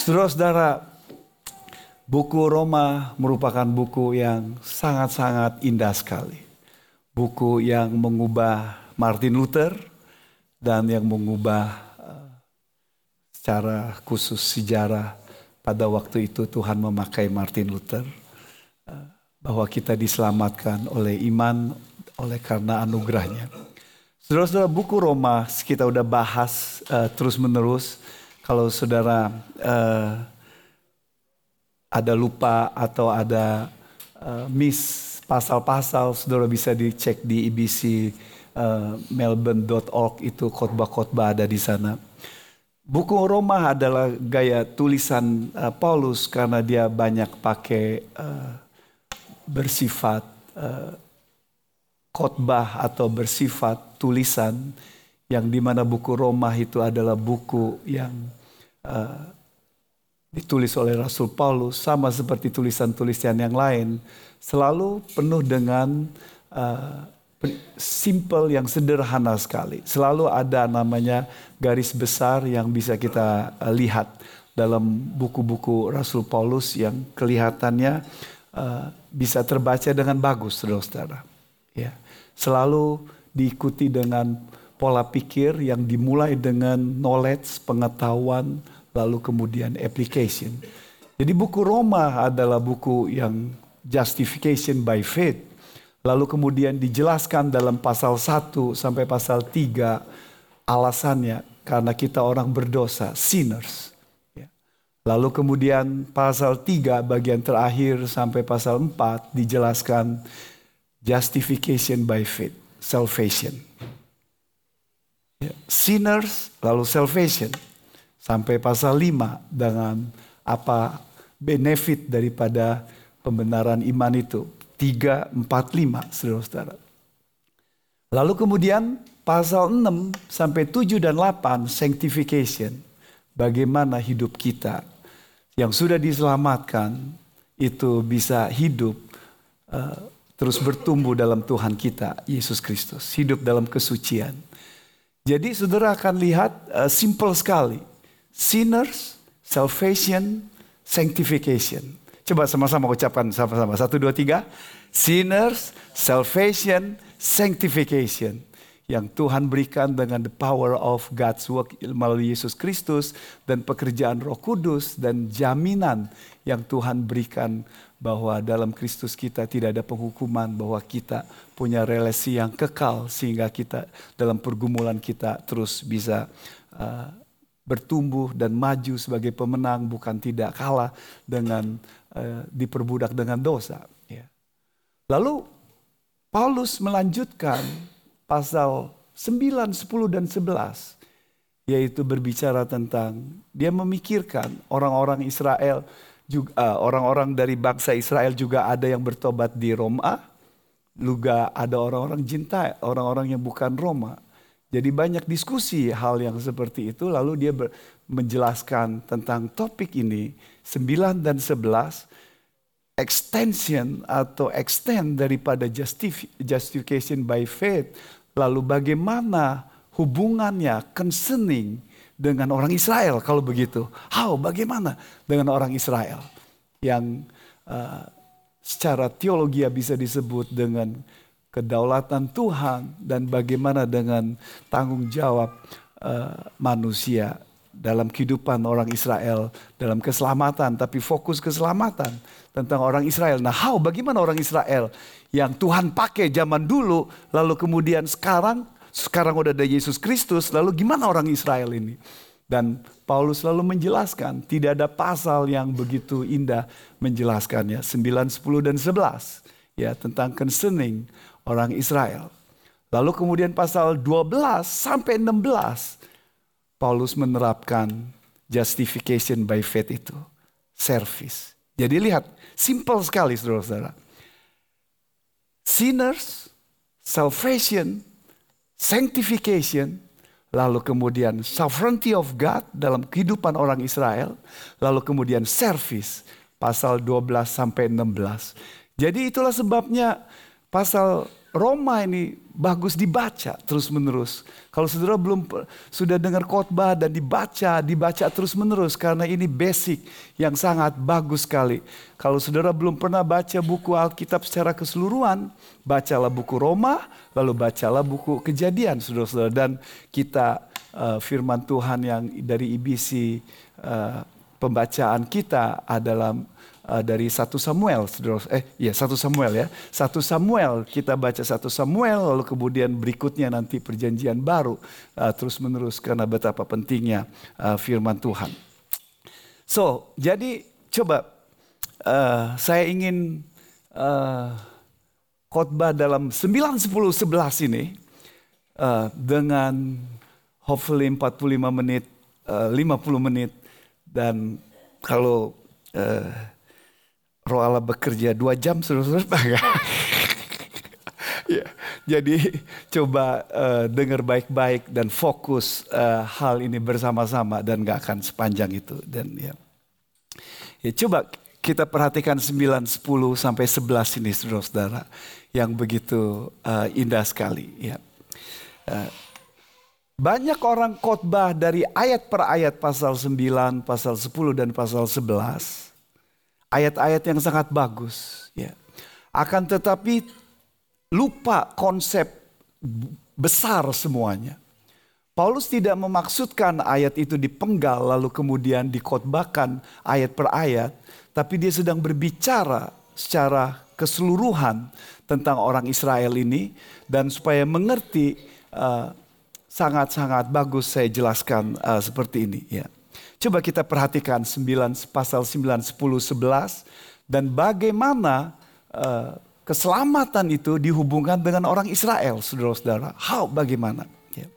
Saudara-saudara, buku Roma merupakan buku yang sangat-sangat indah sekali. Buku yang mengubah Martin Luther dan yang mengubah secara khusus sejarah pada waktu itu Tuhan memakai Martin Luther. Bahwa kita diselamatkan oleh iman oleh karena anugerahnya. Saudara-saudara, buku Roma kita udah bahas terus menerus. Kalau saudara ada lupa atau ada miss pasal-pasal, saudara bisa dicek di IBC melbourne.org, itu khotbah-khotbah ada di sana. Buku Roma adalah gaya tulisan Paulus karena dia banyak pakai bersifat khotbah atau bersifat tulisan, yang dimana buku Roma itu adalah buku yang ditulis oleh Rasul Paulus, sama seperti tulisan-tulisan yang lain, selalu penuh dengan simple yang sederhana sekali. Selalu ada namanya garis besar yang bisa kita lihat dalam buku-buku Rasul Paulus yang kelihatannya bisa terbaca dengan bagus, saudara-saudara. Ya, selalu diikuti dengan pola pikir yang dimulai dengan knowledge, pengetahuan, lalu kemudian application. Jadi buku Roma adalah buku yang justification by faith. Lalu kemudian dijelaskan dalam pasal 1 sampai pasal 3 alasannya karena kita orang berdosa, sinners. Lalu kemudian pasal 3 bagian terakhir sampai pasal 4 dijelaskan justification by faith, salvation. Sinners, lalu salvation. Sampai pasal 5 dengan apa benefit daripada pembenaran iman itu. 3, 4, 5, saudara-saudara. Lalu kemudian pasal 6 sampai 7 dan 8 sanctification. Bagaimana hidup kita yang sudah diselamatkan itu bisa hidup terus bertumbuh dalam Tuhan kita, Yesus Kristus. Hidup dalam kesucian. Jadi saudara akan lihat simple sekali. Sinners, salvation, sanctification. Coba sama-sama ucapkan sama-sama. 1, 2, 3. Sinners, salvation, sanctification. Yang Tuhan berikan dengan the power of God's work melalui Yesus Kristus dan pekerjaan Roh Kudus dan jaminan yang Tuhan berikan bahwa dalam Kristus kita tidak ada penghukuman, bahwa kita punya relasi yang kekal sehingga kita dalam pergumulan kita terus bisa bertumbuh dan maju sebagai pemenang, bukan tidak kalah dengan diperbudak dengan dosa. Lalu Paulus melanjutkan pasal 9, 10 dan 11, yaitu berbicara tentang dia memikirkan orang-orang Israel juga, orang-orang dari bangsa Israel juga ada yang bertobat di Roma, juga ada orang-orang Gentile, orang-orang yang bukan Roma. Jadi banyak diskusi hal yang seperti itu, lalu dia menjelaskan tentang topik ini 9 dan 11, extension atau extend daripada justification by faith. Lalu bagaimana hubungannya concerning dengan orang Israel kalau begitu. Bagaimana dengan orang Israel yang secara teologi bisa disebut dengan kedaulatan Tuhan dan bagaimana dengan tanggung jawab manusia dalam kehidupan orang Israel dalam keselamatan, tapi fokus keselamatan tentang orang Israel. Nah, bagaimana orang Israel yang Tuhan pakai zaman dulu, lalu kemudian sekarang udah ada Yesus Kristus, lalu gimana orang Israel ini? Dan Paulus lalu menjelaskan, tidak ada pasal yang begitu indah menjelaskannya, 9, 10 dan 11 ya tentang concerning orang Israel. Lalu kemudian pasal 12 sampai 16 Paulus menerapkan justification by faith itu, service. Jadi lihat, simple sekali saudara-saudara. Sinners, salvation, sanctification, lalu kemudian sovereignty of God dalam kehidupan orang Israel, lalu kemudian service, pasal 12 sampai 16. Jadi itulah sebabnya pasal Roma ini bagus dibaca terus-menerus. Kalau saudara sudah dengar khotbah dan dibaca terus-menerus, karena ini basic yang sangat bagus sekali. Kalau saudara belum pernah baca buku Alkitab secara keseluruhan, bacalah buku Roma, lalu bacalah buku Kejadian, saudara-saudara. Dan kita firman Tuhan yang dari IBC pembacaan kita adalah dari 1 Samuel, 1 Samuel ya. 1 Samuel, kita baca 1 Samuel, lalu kemudian berikutnya nanti Perjanjian Baru, terus menerus, karena betapa pentingnya firman Tuhan. So, jadi coba saya ingin khotbah dalam 9, 10, 11 ini dengan hopefully 45 menit, 50 menit, dan kalau Roh Allah bekerja 2 jam, saudara-saudara. Ya, jadi coba dengar baik-baik dan fokus hal ini bersama-sama, dan gak akan sepanjang itu. Dan ya coba kita perhatikan 9, 10 sampai 11 ini, saudara-saudara, yang begitu indah sekali. Ya. Banyak orang khotbah dari ayat per ayat, pasal 9, pasal 10 dan pasal 11. Ayat-ayat yang sangat bagus, ya. Akan tetapi lupa konsep besar semuanya. Paulus tidak memaksudkan ayat itu dipenggal lalu kemudian dikhotbahkan ayat per ayat, tapi dia sedang berbicara secara keseluruhan tentang orang Israel ini, dan supaya mengerti sangat-sangat bagus saya jelaskan seperti ini, ya. Coba kita perhatikan pasal 9, 10, 11. Dan bagaimana keselamatan itu dihubungkan dengan orang Israel, saudara-saudara. Bagaimana? Ya.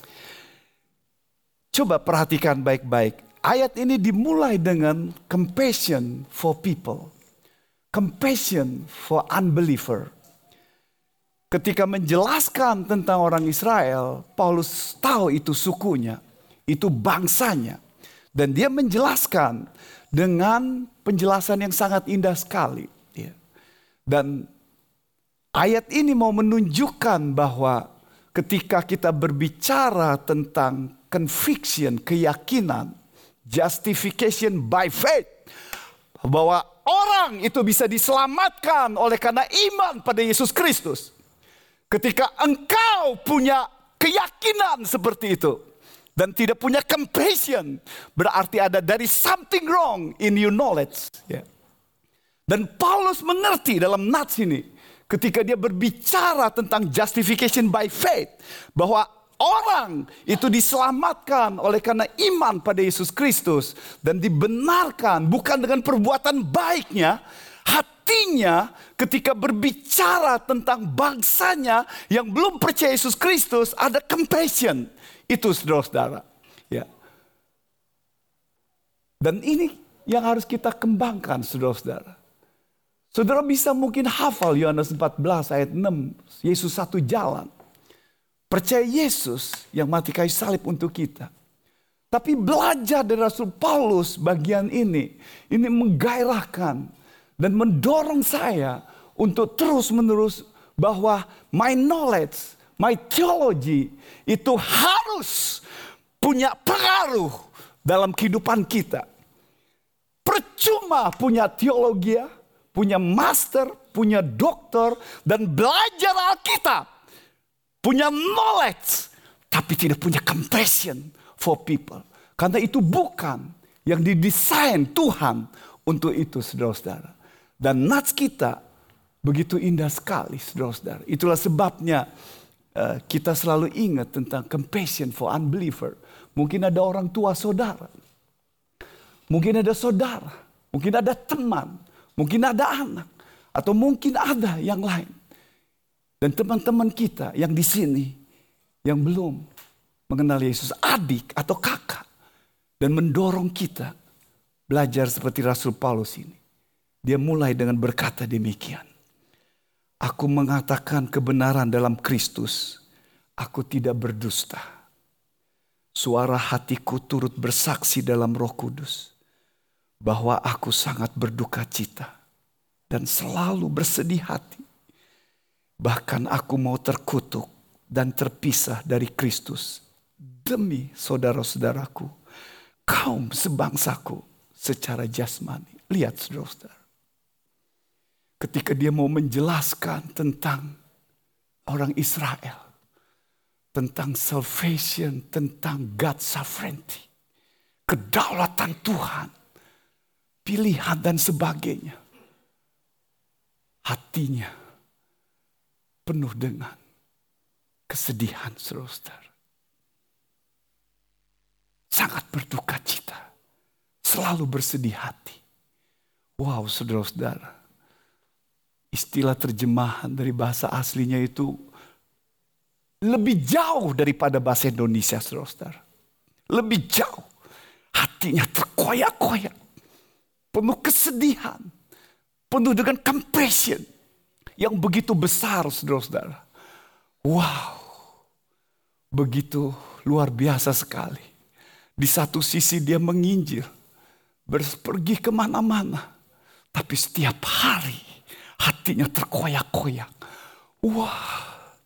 Coba perhatikan baik-baik. Ayat ini dimulai dengan compassion for people. Compassion for unbeliever. Ketika menjelaskan tentang orang Israel, Paulus tahu itu sukunya, itu bangsanya. Dan dia menjelaskan dengan penjelasan yang sangat indah sekali. Ya. Dan ayat ini mau menunjukkan bahwa ketika kita berbicara tentang conviction, keyakinan, justification by faith, bahwa orang itu bisa diselamatkan oleh karena iman pada Yesus Kristus. Ketika engkau punya keyakinan seperti itu dan tidak punya compassion, berarti there is something wrong in your knowledge. Yeah. Dan Paulus mengerti dalam nats ini, ketika dia berbicara tentang justification by faith, bahwa orang itu diselamatkan oleh karena iman pada Yesus Kristus dan dibenarkan bukan dengan perbuatan baiknya. Hatinya ketika berbicara tentang bangsanya yang belum percaya Yesus Kristus, ada compassion. Itu saudara-saudara. Ya. Dan ini yang harus kita kembangkan, saudara-saudara. Saudara bisa mungkin hafal Yohanes 14 ayat 6. Yesus satu jalan. Percaya Yesus yang mati kayu salib untuk kita. Tapi belajar dari Rasul Paulus bagian ini menggairahkan dan mendorong saya untuk terus-menerus bahwa my knowledge, my theology itu harus punya pengaruh dalam kehidupan kita. Percuma punya teologi, punya master, punya doktor, dan belajar Alkitab. Punya knowledge, tapi tidak punya compassion for people. Karena itu bukan yang didesain Tuhan untuk itu, saudara-saudara. Dan nats kita begitu indah sekali, saudara-saudara. Itulah sebabnya kita selalu ingat tentang compassion for unbeliever. Mungkin ada orang tua saudara. Mungkin ada saudara. Mungkin ada teman. Mungkin ada anak. Atau mungkin ada yang lain. Dan teman-teman kita yang di sini yang belum mengenal Yesus, adik atau kakak, dan mendorong kita belajar seperti Rasul Paulus ini. Dia mulai dengan berkata demikian. Aku mengatakan kebenaran dalam Kristus, aku tidak berdusta. Suara hatiku turut bersaksi dalam Roh Kudus bahwa aku sangat berduka cita dan selalu bersedih hati. Bahkan aku mau terkutuk dan terpisah dari Kristus demi saudara-saudaraku, kaum sebangsaku secara jasmani. Lihat saudara-saudara. Ketika dia mau menjelaskan tentang orang Israel, tentang salvation, tentang God's sovereignty, kedaulatan Tuhan, pilihan dan sebagainya, hatinya penuh dengan kesedihan, saudara-saudara. Sangat berduka cita, selalu bersedih hati. Wow, saudara-saudara. Istilah terjemahan dari bahasa aslinya itu lebih jauh daripada bahasa Indonesia, saudara-saudara. Lebih jauh. Hatinya terkoyak-koyak. Penuh kesedihan. Penuh dengan compassion yang begitu besar, saudara-saudara. Wow. Begitu luar biasa sekali. Di satu sisi dia menginjil. Pergi kemana-mana. Tapi setiap hari hatinya terkoyak-koyak. Wah.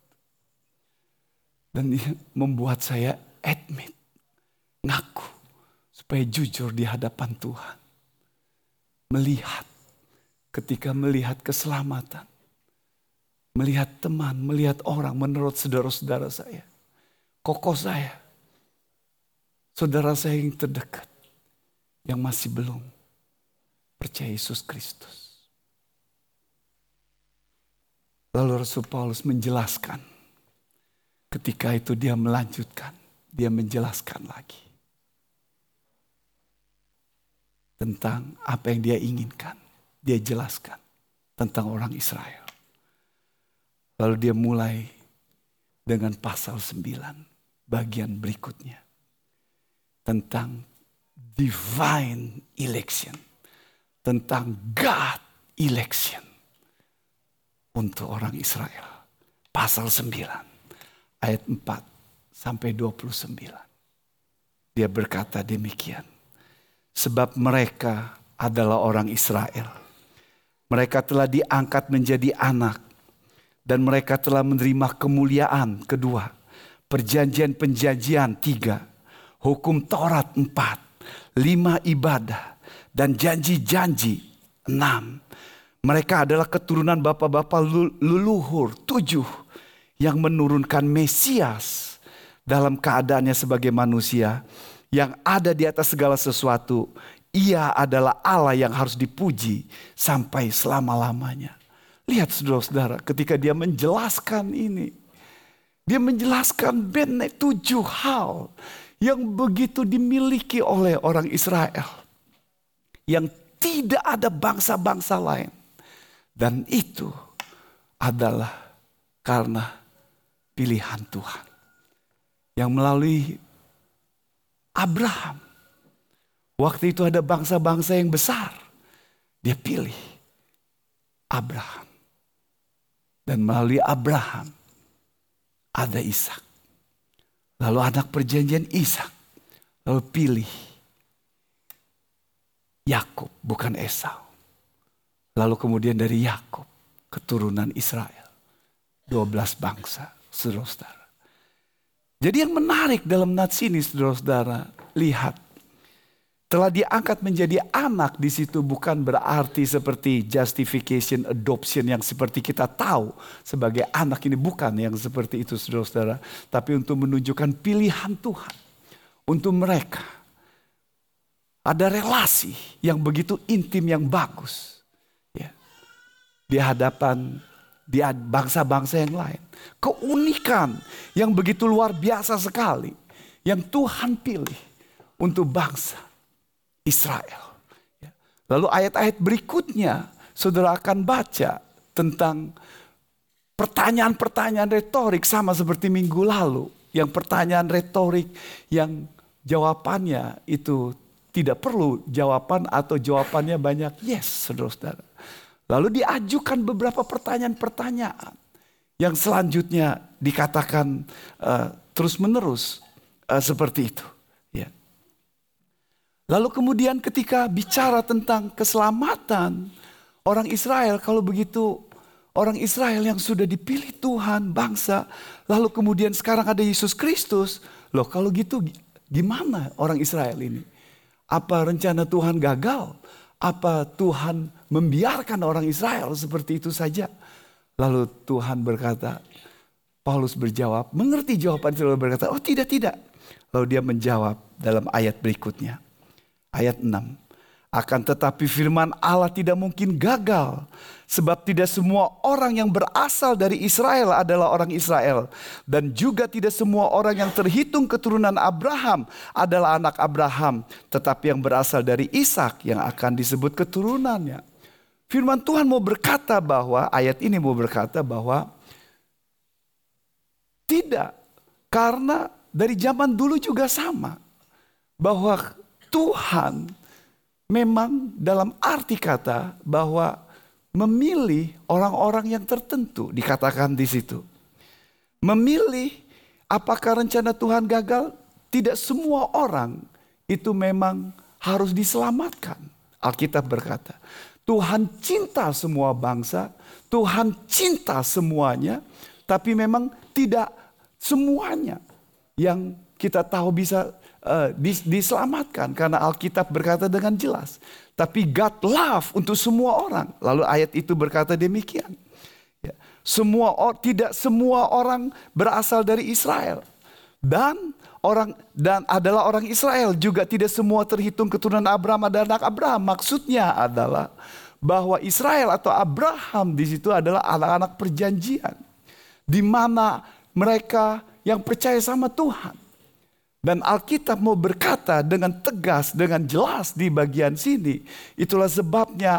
Dan ini membuat saya admit. Ngaku. Supaya jujur di hadapan Tuhan. Melihat. Ketika melihat keselamatan. Melihat teman. Melihat orang. Menurut saudara-saudara saya. Kokoh saya. Saudara saya yang terdekat. Yang masih belum percaya Yesus Kristus. Lalu Rasul Paulus menjelaskan. Ketika itu dia melanjutkan. Dia menjelaskan lagi. Tentang apa yang dia inginkan. Dia jelaskan. Tentang orang Israel. Lalu dia mulai dengan pasal 9. Bagian berikutnya. Tentang divine election. Tentang God election. Untuk orang Israel. Pasal 9. Ayat 4 sampai 29. Dia berkata demikian. Sebab mereka adalah orang Israel. Mereka telah diangkat menjadi anak. Dan mereka telah menerima kemuliaan 2. Perjanjian-penjanjian 3. Hukum Taurat 4. 5 ibadah. Dan janji-janji 6. Mereka adalah keturunan bapa-bapa leluhur 7 yang menurunkan Mesias dalam keadaannya sebagai manusia yang ada di atas segala sesuatu. Ia adalah Allah yang harus dipuji sampai selama-lamanya. Lihat saudara-saudara ketika dia menjelaskan ini. Dia menjelaskan 7 hal yang begitu dimiliki oleh orang Israel. Yang tidak ada bangsa-bangsa lain. Dan itu adalah karena pilihan Tuhan. Yang melalui Abraham. Waktu itu ada bangsa-bangsa yang besar. Dia pilih Abraham. Dan melalui Abraham ada Ishak. Lalu anak perjanjian Ishak. Lalu pilih Yakub, bukan Esau. Lalu kemudian dari Yakub, keturunan Israel. 12 bangsa, saudara-saudara. Jadi yang menarik dalam nats ini, saudara-saudara, lihat. Telah diangkat menjadi anak di situ bukan berarti seperti justification, adoption yang seperti kita tahu sebagai anak ini, bukan yang seperti itu, saudara-saudara. Tapi untuk menunjukkan pilihan Tuhan untuk mereka. Ada relasi yang begitu intim yang bagus. Di hadapan bangsa-bangsa yang lain. Keunikan yang begitu luar biasa sekali. Yang Tuhan pilih untuk bangsa Israel. Lalu ayat-ayat berikutnya saudara akan baca tentang pertanyaan-pertanyaan retorik sama seperti minggu lalu. Yang pertanyaan retorik yang jawabannya itu tidak perlu jawaban atau jawabannya banyak yes, saudara-saudara. Lalu diajukan beberapa pertanyaan-pertanyaan yang selanjutnya dikatakan terus-menerus seperti itu. Ya. Lalu kemudian ketika bicara tentang keselamatan orang Israel, kalau begitu orang Israel yang sudah dipilih Tuhan, bangsa. Lalu kemudian sekarang ada Yesus Kristus. Loh kalau gitu gimana orang Israel ini? Apa rencana Tuhan gagal? Apa Tuhan membiarkan orang Israel seperti itu saja? Lalu Tuhan berkata, Paulus berjawab, mengerti jawaban itu, lalu berkata, oh tidak. Lalu dia menjawab dalam ayat berikutnya. Ayat 6. Akan tetapi firman Allah tidak mungkin gagal. Sebab tidak semua orang yang berasal dari Israel adalah orang Israel. Dan juga tidak semua orang yang terhitung keturunan Abraham adalah anak Abraham. Tetapi yang berasal dari Ishak yang akan disebut keturunannya. Firman Tuhan mau berkata bahwa, ayat ini mau berkata bahwa tidak. Karena dari zaman dulu juga sama. Bahwa Tuhan memang dalam arti kata bahwa memilih orang-orang yang tertentu, dikatakan di situ. Memilih apakah rencana Tuhan gagal? Tidak semua orang itu memang harus diselamatkan. Alkitab berkata, Tuhan cinta semua bangsa, Tuhan cinta semuanya, tapi memang tidak semuanya yang kita tahu bisa diselamatkan, karena Alkitab berkata dengan jelas. Tapi God love untuk semua orang. Lalu ayat itu berkata demikian. Ya, tidak semua orang berasal dari Israel dan adalah orang Israel, juga tidak semua terhitung keturunan Abraham dan anak Abraham. Maksudnya adalah bahwa Israel atau Abraham di situ adalah anak-anak perjanjian, di mana mereka yang percaya sama Tuhan. Dan Alkitab mau berkata dengan tegas, dengan jelas di bagian sini. Itulah sebabnya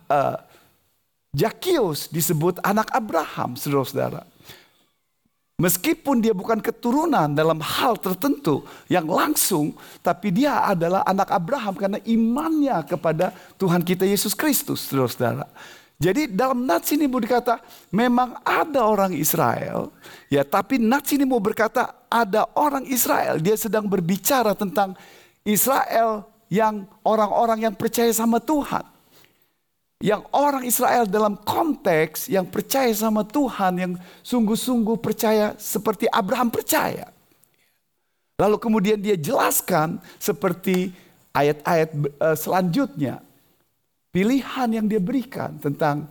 Zakius disebut anak Abraham, saudara-saudara. Meskipun dia bukan keturunan dalam hal tertentu yang langsung, tapi dia adalah anak Abraham karena imannya kepada Tuhan kita Yesus Kristus, saudara-saudara. Jadi dalam nats ini mau dikata memang ada orang Israel, ya, tapi nats ini mau berkata ada orang Israel. Dia sedang berbicara tentang Israel yang orang-orang yang percaya sama Tuhan. Yang orang Israel dalam konteks yang percaya sama Tuhan, yang sungguh-sungguh percaya seperti Abraham percaya. Lalu kemudian dia jelaskan seperti ayat-ayat selanjutnya. Pilihan yang dia berikan tentang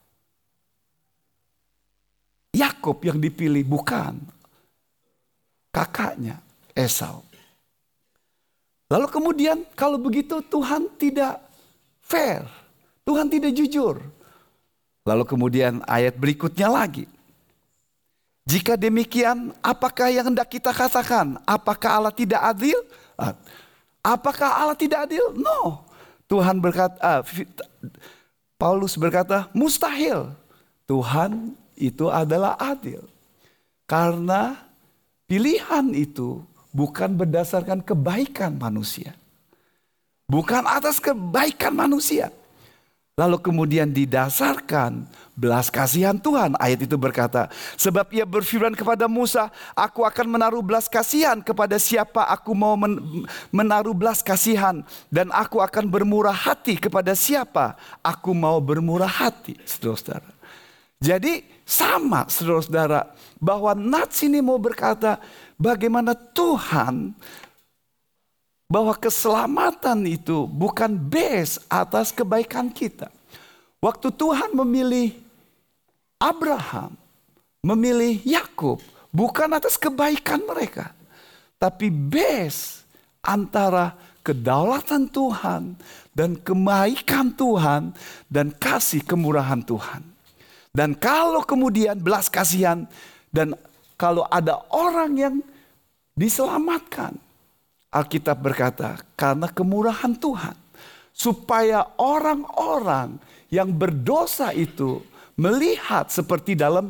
Yakub yang dipilih bukan kakaknya Esau. Lalu kemudian kalau begitu Tuhan tidak fair, Tuhan tidak jujur. Lalu kemudian ayat berikutnya lagi. Jika demikian, apakah yang hendak kita katakan? Apakah Allah tidak adil? Apakah Allah tidak adil? No. Tuhan berkata, Paulus berkata, mustahil. Tuhan itu adalah adil. Karena pilihan itu bukan berdasarkan kebaikan manusia. Bukan atas kebaikan manusia. Lalu kemudian didasarkan belas kasihan Tuhan. Ayat itu berkata, sebab ia berfirman kepada Musa, aku akan menaruh belas kasihan kepada siapa aku mau menaruh belas kasihan. Dan aku akan bermurah hati kepada siapa aku mau bermurah hati. Saudara-saudara. Jadi sama saudara-saudara, bahwa nats ini mau berkata bagaimana Tuhan, bahwa keselamatan itu bukan base atas kebaikan kita. Waktu Tuhan memilih Abraham, memilih Yakub, bukan atas kebaikan mereka, tapi base antara kedaulatan Tuhan dan kebaikan Tuhan dan kasih kemurahan Tuhan. Dan kalau kemudian belas kasihan dan kalau ada orang yang diselamatkan, Alkitab berkata, karena kemurahan Tuhan. Supaya orang-orang yang berdosa itu melihat seperti dalam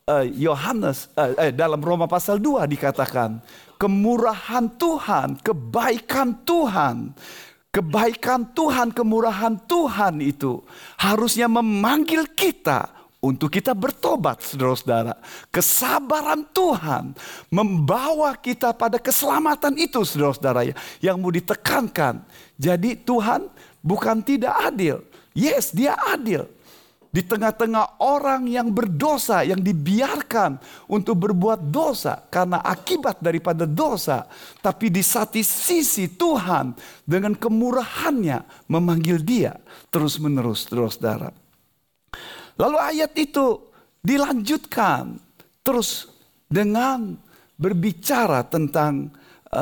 dalam Roma pasal 2 dikatakan. Kemurahan Tuhan, kebaikan Tuhan. Kebaikan Tuhan, kemurahan Tuhan itu harusnya memanggil kita untuk kita bertobat, saudara-saudara. Kesabaran Tuhan membawa kita pada keselamatan itu, saudara-saudara, yang mau ditekankan. Jadi Tuhan bukan tidak adil. Yes, dia adil. di tengah-tengah orang yang berdosa, yang dibiarkan untuk berbuat dosa karena akibat daripada dosa. Tapi di satu sisi Tuhan dengan kemurahannya memanggil dia terus-menerus, saudara. Lalu ayat itu dilanjutkan terus dengan berbicara tentang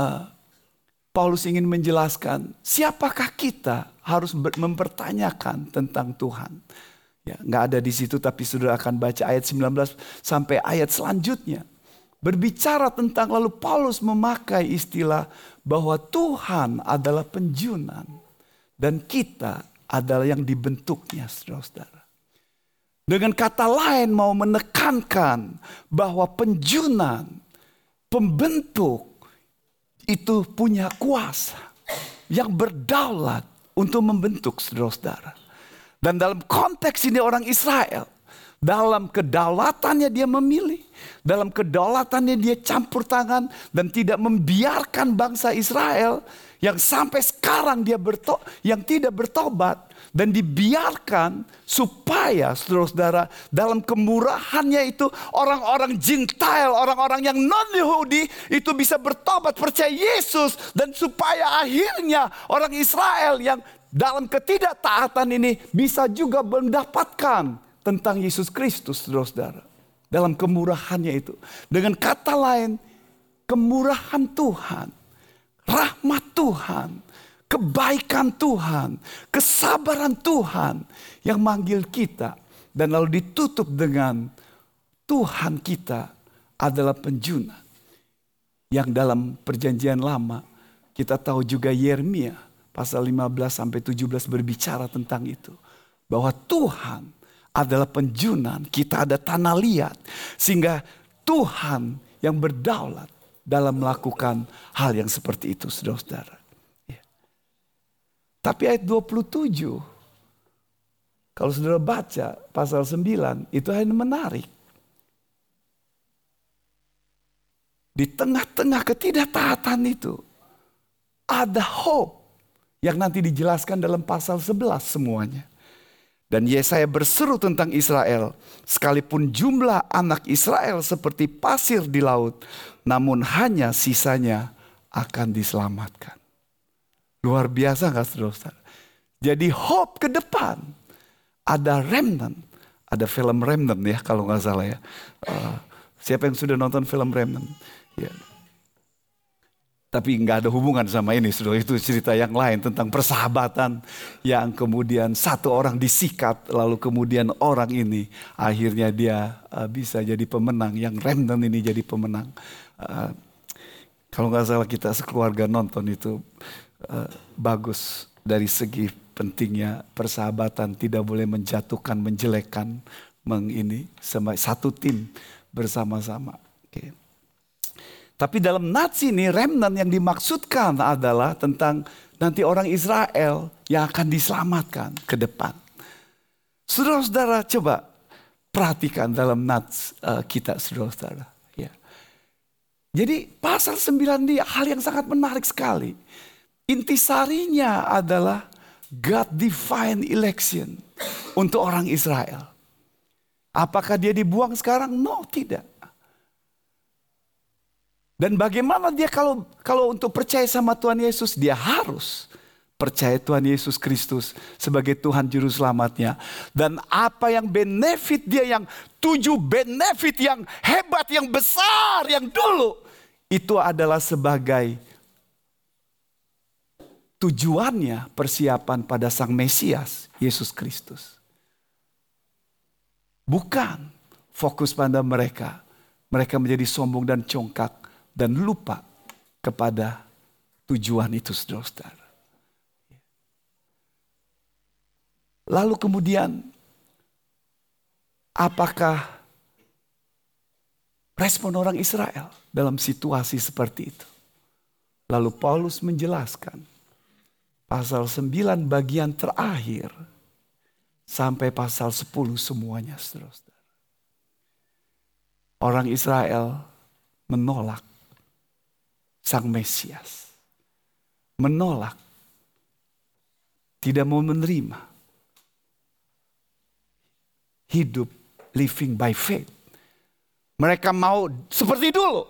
Paulus ingin menjelaskan siapakah kita harus mempertanyakan tentang Tuhan. Ya, nggak ada di situ, tapi saudara akan baca ayat 19 sampai ayat selanjutnya. Berbicara tentang, lalu Paulus memakai istilah bahwa Tuhan adalah penjunan dan kita adalah yang dibentuknya, saudara-saudara. Dengan kata lain mau menekankan bahwa penjunan, pembentuk itu punya kuasa yang berdaulat untuk membentuk, saudara-saudara. Dan dalam konteks ini orang Israel, dalam kedaulatannya dia memilih, dalam kedaulatannya dia campur tangan dan tidak membiarkan bangsa Israel yang sampai sekarang yang tidak bertobat dan dibiarkan supaya, saudara-saudara, dalam kemurahannya itu orang-orang Gentile, orang-orang yang non-Yahudi itu bisa bertobat percaya Yesus, dan supaya akhirnya orang Israel yang dalam ketidaktaatan ini bisa juga mendapatkan tentang Yesus Kristus, saudara-saudara. Dalam kemurahannya itu. Dengan kata lain, kemurahan Tuhan, rahmat Tuhan, kebaikan Tuhan, kesabaran Tuhan yang manggil kita. Dan lalu ditutup dengan Tuhan kita adalah penjunan. Yang dalam perjanjian lama kita tahu juga Yeremia pasal 15 sampai 17 berbicara tentang itu. Bahwa Tuhan adalah penjunan, kita ada tanah liat. Sehingga Tuhan yang berdaulat dalam melakukan hal yang seperti itu, saudara-saudara. Ya. Tapi ayat 27, kalau saudara baca pasal 9, itu hanya menarik. Di tengah-tengah ketidaktaatan itu, ada hope. Yang nanti dijelaskan dalam pasal 11 semuanya. Dan Yesaya berseru tentang Israel. Sekalipun jumlah anak Israel seperti pasir di laut, namun hanya sisanya akan diselamatkan. Luar biasa gak, saudara? Jadi hope ke depan. Ada remnant. Ada film Remnant ya kalau gak salah ya. Siapa yang sudah nonton film Remnant? Ya. Tapi nggak ada hubungan sama ini, saudara. Itu cerita yang lain tentang persahabatan yang kemudian satu orang disikat, lalu kemudian orang ini akhirnya dia bisa jadi pemenang. Yang remnant ini jadi pemenang. Kalau nggak salah kita sekeluarga nonton itu bagus dari segi pentingnya persahabatan, tidak boleh menjatuhkan, menjelekkan, satu tim bersama-sama. Okay. Tapi dalam nats ini remnant yang dimaksudkan adalah tentang nanti orang Israel yang akan diselamatkan ke depan. Saudara-saudara coba perhatikan dalam nats kita, saudara-saudara. Ya. Jadi pasal 9 ini hal yang sangat menarik sekali. Intisarinya adalah God divine election untuk orang Israel. Apakah dia dibuang sekarang? No, tidak. Dan bagaimana dia kalau untuk percaya sama Tuhan Yesus, dia harus percaya Tuhan Yesus Kristus sebagai Tuhan Juru Selamatnya. Dan apa yang benefit dia, yang 7 benefit yang hebat, yang besar, yang dulu. Itu adalah sebagai tujuannya persiapan pada Sang Mesias, Yesus Kristus. Bukan fokus pada mereka. Mereka menjadi sombong dan congkak. Dan lupa kepada tujuan itu, saudara-saudara. Lalu kemudian, apakah respon orang Israel dalam situasi seperti itu? Lalu Paulus menjelaskan pasal 9 bagian terakhir sampai pasal 10 semuanya, saudara-saudara. Orang Israel menolak Sang Mesias, menolak, tidak mau menerima. hidup living by faith. Mereka mau seperti dulu.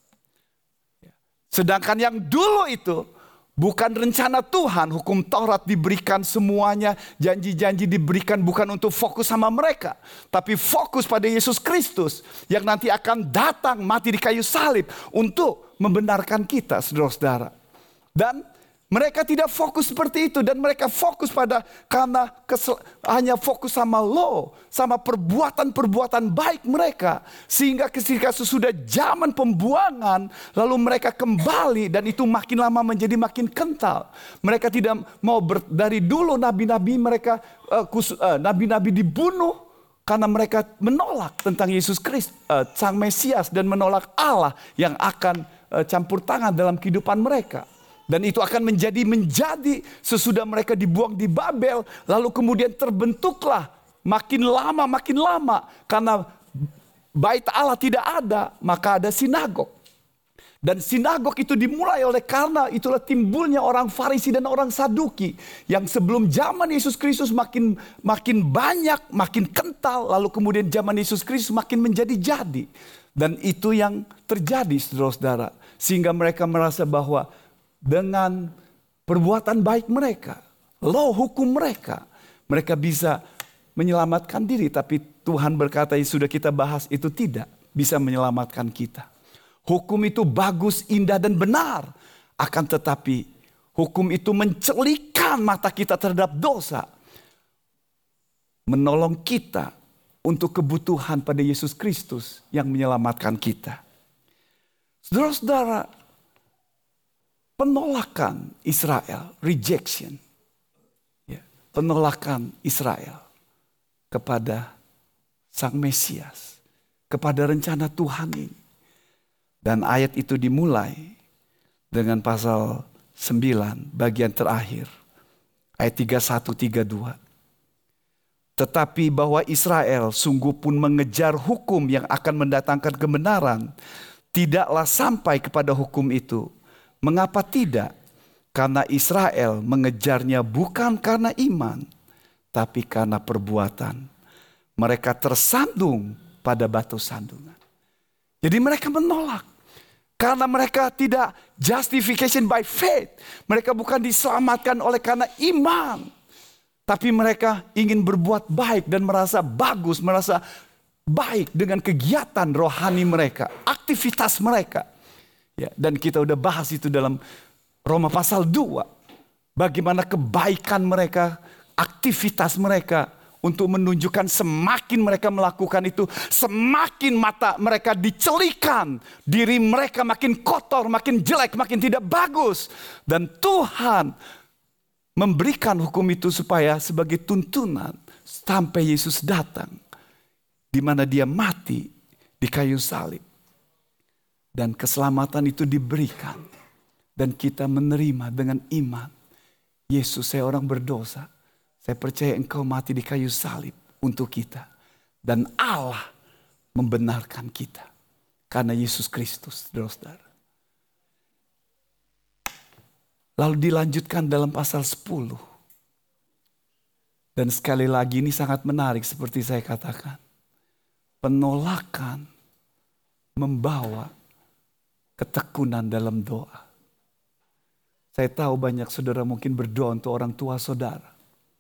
Sedangkan yang dulu itu bukan rencana Tuhan. Hukum Taurat diberikan semuanya. Janji-janji diberikan bukan untuk fokus sama mereka. Tapi fokus pada Yesus Kristus. Yang nanti akan datang mati di kayu salib. Untuk membenarkan kita, saudara-saudara. Dan mereka tidak fokus seperti itu. Dan mereka fokus pada karena hanya fokus sama sama perbuatan-perbuatan baik mereka. Sehingga ketika sesudah zaman pembuangan. Lalu mereka kembali dan itu makin lama menjadi makin kental. Mereka tidak mau dari dulu nabi-nabi mereka, nabi-nabi dibunuh. Karena mereka menolak tentang Yesus Kristus, Sang Mesias. Dan menolak Allah yang akan campur tangan dalam kehidupan mereka. Dan itu akan menjadi sesudah mereka dibuang di Babel. Lalu kemudian terbentuklah makin lama. Karena bait Allah tidak ada, maka ada sinagog. Dan sinagog itu dimulai karena itulah timbulnya orang Farisi dan orang Saduki. Yang sebelum zaman Yesus Kristus makin banyak, makin kental. Lalu kemudian zaman Yesus Kristus makin menjadi-jadi. Dan itu yang terjadi, saudara-saudara. Sehingga mereka merasa bahwa dengan perbuatan baik mereka, hukum mereka bisa menyelamatkan diri. Tapi Tuhan berkata, yang sudah kita bahas, itu tidak bisa menyelamatkan kita. Hukum itu bagus, indah dan benar. Akan tetapi hukum itu mencelikan mata kita terhadap dosa. Menolong kita untuk kebutuhan pada Yesus Kristus yang menyelamatkan kita. Saudara-saudara, penolakan Israel, rejection. Penolakan Israel kepada Sang Mesias. Kepada rencana Tuhan ini. Dan ayat itu dimulai dengan pasal 9 bagian terakhir. Ayat 31-32. Tetapi bahwa Israel sungguh pun mengejar hukum yang akan mendatangkan kebenaran. Tidaklah sampai kepada hukum itu. Mengapa tidak? Karena Israel mengejarnya bukan karena iman, tapi karena perbuatan. Mereka tersandung pada batu sandungan. Jadi mereka menolak. Karena mereka tidak justification by faith. Mereka bukan diselamatkan oleh karena iman. Tapi mereka ingin berbuat baik dan merasa bagus, merasa baik dengan kegiatan rohani mereka, aktivitas mereka. Ya, dan kita udah bahas itu dalam Roma pasal 2. Bagaimana kebaikan mereka, aktivitas mereka untuk menunjukkan semakin mereka melakukan itu, semakin mata mereka dicelikan. Diri mereka makin kotor, makin jelek, makin tidak bagus. Dan Tuhan memberikan hukum itu supaya sebagai tuntunan sampai Yesus datang. Di mana dia mati di kayu salib. Dan keselamatan itu diberikan. Dan kita menerima dengan iman. Yesus, saya orang berdosa. Saya percaya engkau mati di kayu salib untuk kita. Dan Allah membenarkan kita. Karena Yesus Kristus, saudara-saudara. Lalu dilanjutkan dalam pasal 10. Dan sekali lagi ini sangat menarik seperti saya katakan. Penolakan membawa ketekunan dalam doa. Saya tahu banyak saudara mungkin berdoa untuk orang tua saudara.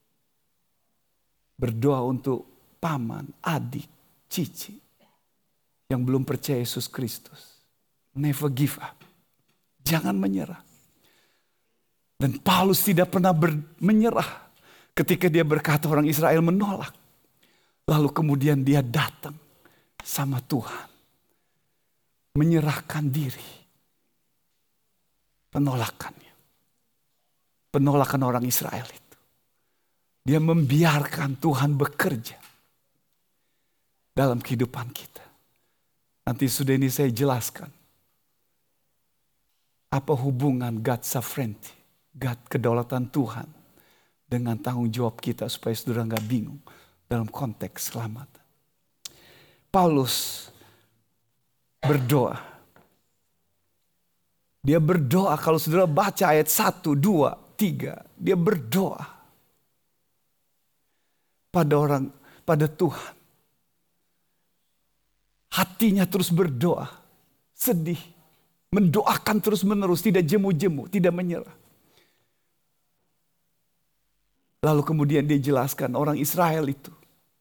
Berdoa untuk paman, adik, cici. Yang belum percaya Yesus Kristus. Never give up. Jangan menyerah. Dan Paulus tidak pernah menyerah. Ketika dia berkata orang Israel menolak. Lalu kemudian dia datang sama Tuhan. Menyerahkan diri. Penolakannya. Penolakan orang Israel itu. Dia membiarkan Tuhan bekerja. Dalam kehidupan kita. Nanti sudah ini saya jelaskan. Apa hubungan God sovereignty. God kedaulatan Tuhan. Dengan tanggung jawab kita supaya saudara gak bingung. Dalam konteks keselamatan. Paulus berdoa. Dia berdoa kalau saudara baca ayat 1, 2, 3. Dia berdoa. Pada Tuhan. hatinya terus berdoa, sedih, mendoakan terus menerus, tidak jemu-jemu, tidak menyerah. Lalu kemudian dia jelaskan orang Israel itu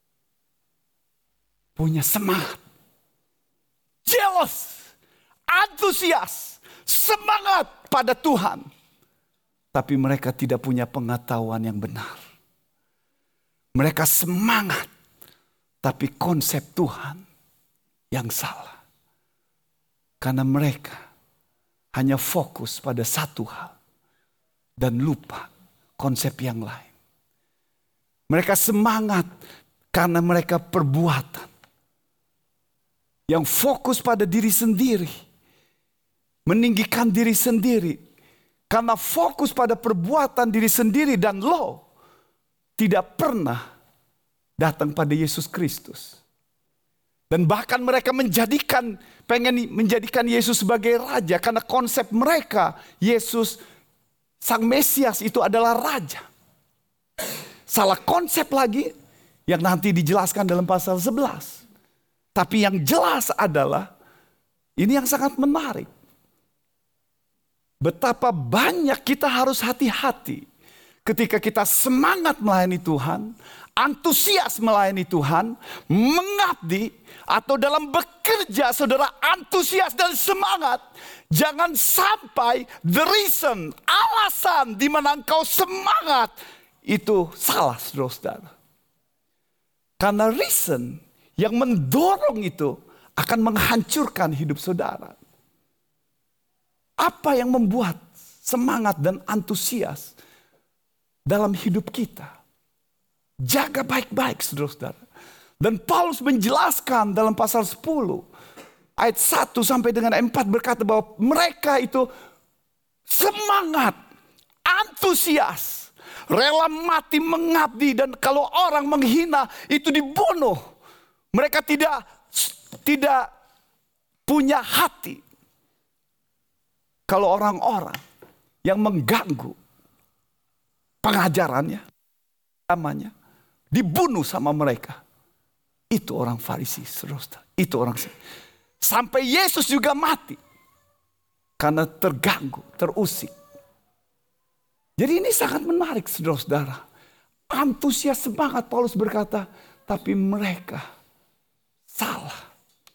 punya semangat, jealous, antusias, semangat pada Tuhan. Tapi mereka tidak punya pengetahuan yang benar. Mereka semangat, tapi konsep Tuhan yang salah. Karena mereka hanya fokus pada satu hal dan lupa konsep yang lain. Mereka semangat karena mereka perbuatan yang fokus pada diri sendiri, meninggikan diri sendiri. Karena fokus pada perbuatan diri sendiri dan tidak pernah datang pada Yesus Kristus. Dan bahkan mereka pengen menjadikan Yesus sebagai raja. Karena konsep mereka, Yesus Sang Mesias itu adalah raja. Salah konsep lagi yang nanti dijelaskan dalam pasal 11. Tapi yang jelas adalah, ini yang sangat menarik. Betapa banyak kita harus hati-hati ketika kita semangat melayani Tuhan, antusias melayani Tuhan, mengabdi, atau dalam bekerja saudara antusias dan semangat. Jangan sampai the reason, alasan di mana engkau semangat itu salah saudara. Karena reason yang mendorong itu akan menghancurkan hidup saudara. Apa yang membuat semangat dan antusias dalam hidup kita? Jaga baik-baik saudara-saudara. Dan Paulus menjelaskan dalam pasal 10 ayat 1 sampai dengan 4 berkata bahwa mereka itu semangat, antusias, rela mati mengabdi, dan kalau orang menghina itu dibunuh. Mereka tidak punya hati. Kalau orang-orang yang mengganggu pengajarannya, namanya dibunuh sama mereka. Itu orang Farisi, saudara. Itu orang sampai Yesus juga mati karena terganggu, terusik. Jadi ini sangat menarik, saudara-saudara. Antusias semangat, Paulus berkata, tapi mereka salah.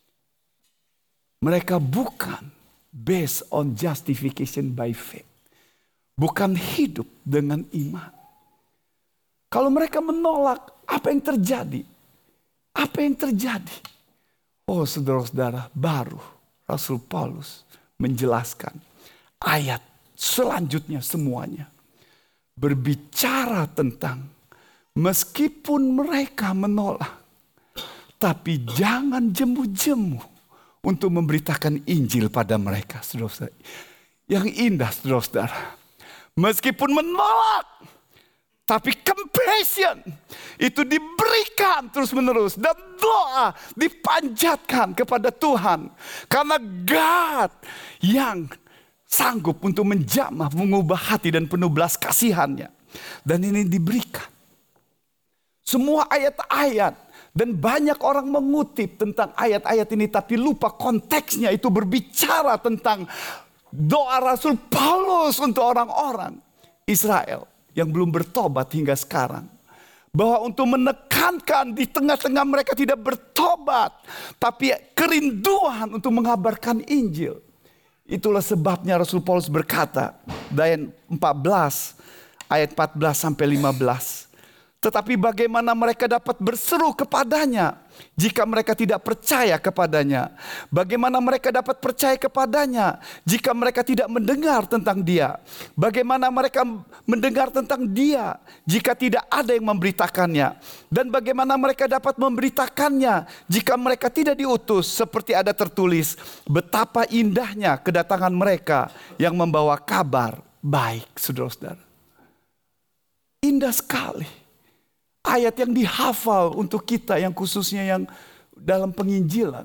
Mereka bukan based on justification by faith. Bukan hidup dengan iman. Kalau mereka menolak, apa yang terjadi? Apa yang terjadi? Oh saudara-saudara, baru Rasul Paulus menjelaskan ayat selanjutnya semuanya. Berbicara tentang meskipun mereka menolak, tapi jangan jemu-jemu untuk memberitakan Injil pada mereka, saudara-saudara. Yang indah, saudara-saudara. Meskipun menolak, tapi compassion itu diberikan terus-menerus. Dan doa dipanjatkan kepada Tuhan. Karena God yang sanggup untuk menjamah, mengubah hati dan penuh belas kasihannya. Dan ini diberikan. Semua ayat-ayat. Dan banyak orang mengutip tentang ayat-ayat ini, tapi lupa konteksnya itu berbicara tentang doa Rasul Paulus untuk orang-orang Israel yang belum bertobat hingga sekarang. Bahwa untuk menekankan di tengah-tengah mereka tidak bertobat, tapi kerinduan untuk mengabarkan Injil. Itulah sebabnya Rasul Paulus berkata, ayat 14 sampai 15. Tetapi bagaimana mereka dapat berseru kepadanya jika mereka tidak percaya kepadanya? Bagaimana mereka dapat percaya kepadanya jika mereka tidak mendengar tentang dia? Bagaimana mereka mendengar tentang dia jika tidak ada yang memberitakannya? Dan bagaimana mereka dapat memberitakannya jika mereka tidak diutus? Seperti ada tertulis, betapa indahnya kedatangan mereka yang membawa kabar baik, saudara-saudara. Indah sekali. Ayat yang dihafal untuk kita yang khususnya yang dalam penginjilan.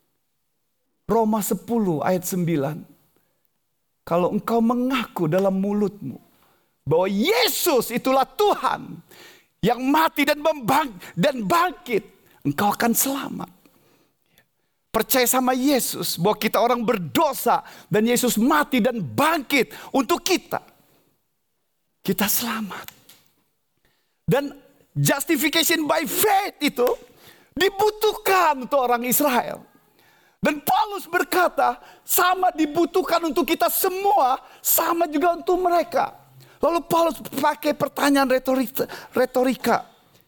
Roma 10 ayat 9. Kalau engkau mengaku dalam mulutmu bahwa Yesus itulah Tuhan yang mati dan bangkit, engkau akan selamat. percaya sama Yesus, bahwa kita orang berdosa dan Yesus mati dan bangkit untuk kita, kita selamat. Dan justification by faith itu dibutuhkan untuk orang Israel. Dan Paulus berkata, sama dibutuhkan untuk kita semua, sama juga untuk mereka. Lalu Paulus pakai pertanyaan retorika.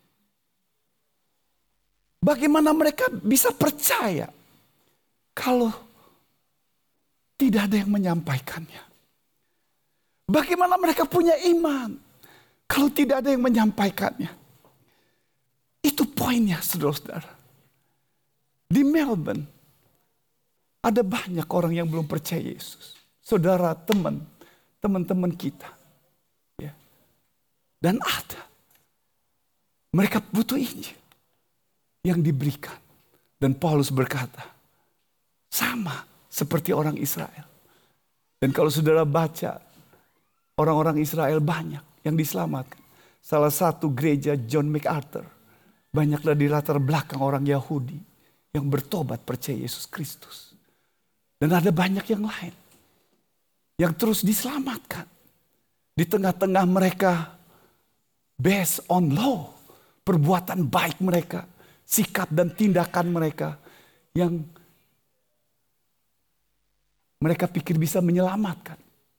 Bagaimana mereka bisa percaya kalau tidak ada yang menyampaikannya? Bagaimana mereka punya iman kalau tidak ada yang menyampaikannya? Itu poinnya, saudara-saudara. Di Melbourne ada banyak orang yang belum percaya Yesus. Saudara, teman-teman kita. Ya. Dan ada. Mereka butuh Injil yang diberikan. Dan Paulus berkata, sama seperti orang Israel. Dan kalau saudara baca, orang-orang Israel banyak yang diselamatkan. Salah satu gereja John MacArthur, banyaklah di latar belakang orang Yahudi yang bertobat percaya Yesus Kristus. Dan ada banyak yang lain yang terus diselamatkan. Di tengah-tengah mereka, based on law, perbuatan baik mereka, sikap dan tindakan mereka yang mereka pikir bisa menyelamatkan.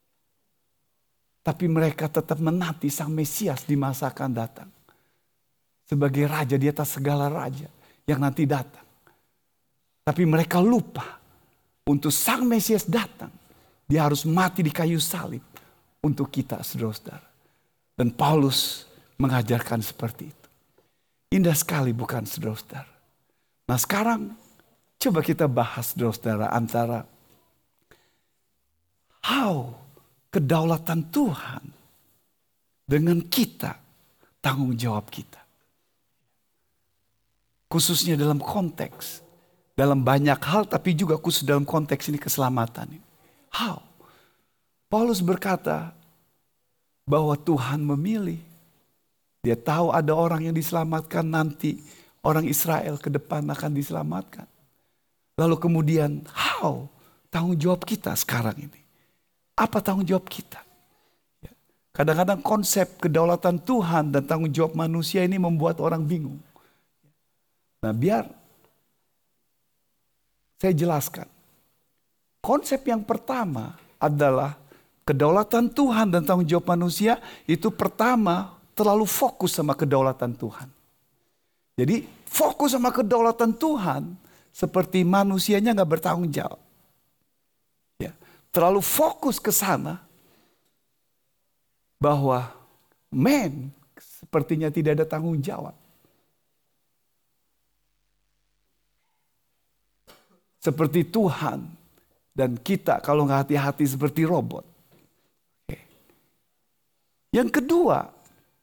Tapi mereka tetap menanti Sang Mesias di masa akan datang. Sebagai raja di atas segala raja yang nanti datang. Tapi mereka lupa untuk Sang Mesias datang. Dia harus mati di kayu salib untuk kita, saudara-saudara. Dan Paulus mengajarkan seperti itu. Indah sekali bukan, saudara-saudara? Nah sekarang coba kita bahas, saudara-saudara, antara how kedaulatan Tuhan dengan kita, tanggung jawab kita. Khususnya dalam konteks, dalam banyak hal, tapi juga khusus dalam konteks ini keselamatan. How? Paulus berkata bahwa Tuhan memilih. Dia tahu ada orang yang diselamatkan nanti. Orang Israel ke depan akan diselamatkan. Lalu kemudian, how? Tanggung jawab kita sekarang ini. Apa tanggung jawab kita? Kadang-kadang konsep kedaulatan Tuhan dan tanggung jawab manusia ini membuat orang bingung. Nah biar saya jelaskan. Konsep yang pertama adalah kedaulatan Tuhan dan tanggung jawab manusia itu pertama terlalu fokus sama kedaulatan Tuhan. Jadi fokus sama kedaulatan Tuhan seperti manusianya gak bertanggung jawab. Ya, terlalu fokus ke sana bahwa man sepertinya tidak ada tanggung jawab. Seperti Tuhan dan kita kalau gak hati-hati seperti robot. Oke. Yang kedua,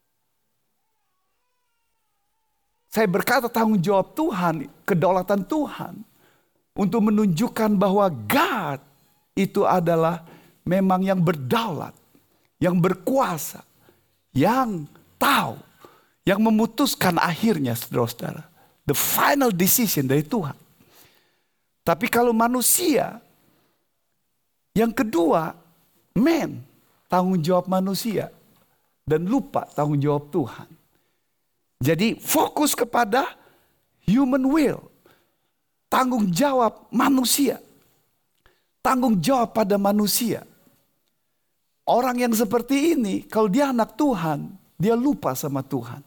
saya berkata tanggung jawab Tuhan, kedaulatan Tuhan untuk menunjukkan bahwa God itu adalah memang yang berdaulat, yang berkuasa, yang tahu, yang memutuskan akhirnya, saudara-saudara. The final decision dari Tuhan. Tapi kalau manusia, yang kedua, man, tanggung jawab manusia dan lupa tanggung jawab Tuhan. Jadi fokus kepada human will. Tanggung jawab manusia. Tanggung jawab pada manusia. Orang yang seperti ini, kalau dia anak Tuhan, dia lupa sama Tuhan.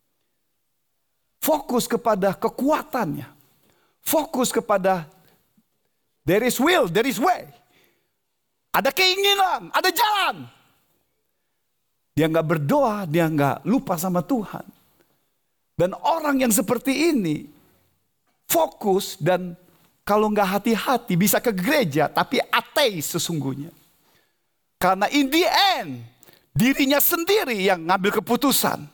Fokus kepada kekuatannya. Fokus kepada there is will, there is way. Ada keinginan, ada jalan. Dia gak berdoa, dia gak lupa sama Tuhan. Dan orang yang seperti ini fokus dan kalau nggak hati-hati bisa ke gereja tapi ateis sesungguhnya. Karena in the end dirinya sendiri yang ngambil keputusan.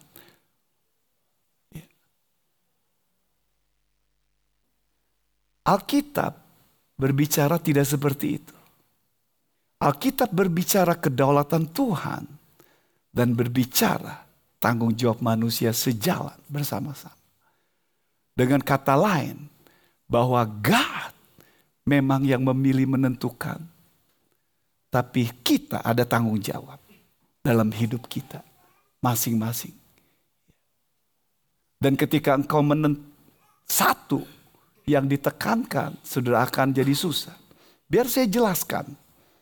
Alkitab berbicara tidak seperti itu. Alkitab berbicara kedaulatan Tuhan dan berbicara tanggung jawab manusia sejalan bersama-sama. Dengan kata lain, bahwa God memang yang memilih menentukan. Tapi kita ada tanggung jawab dalam hidup kita masing-masing. Dan ketika engkau satu yang ditekankan, saudara akan jadi susah. Biar saya jelaskan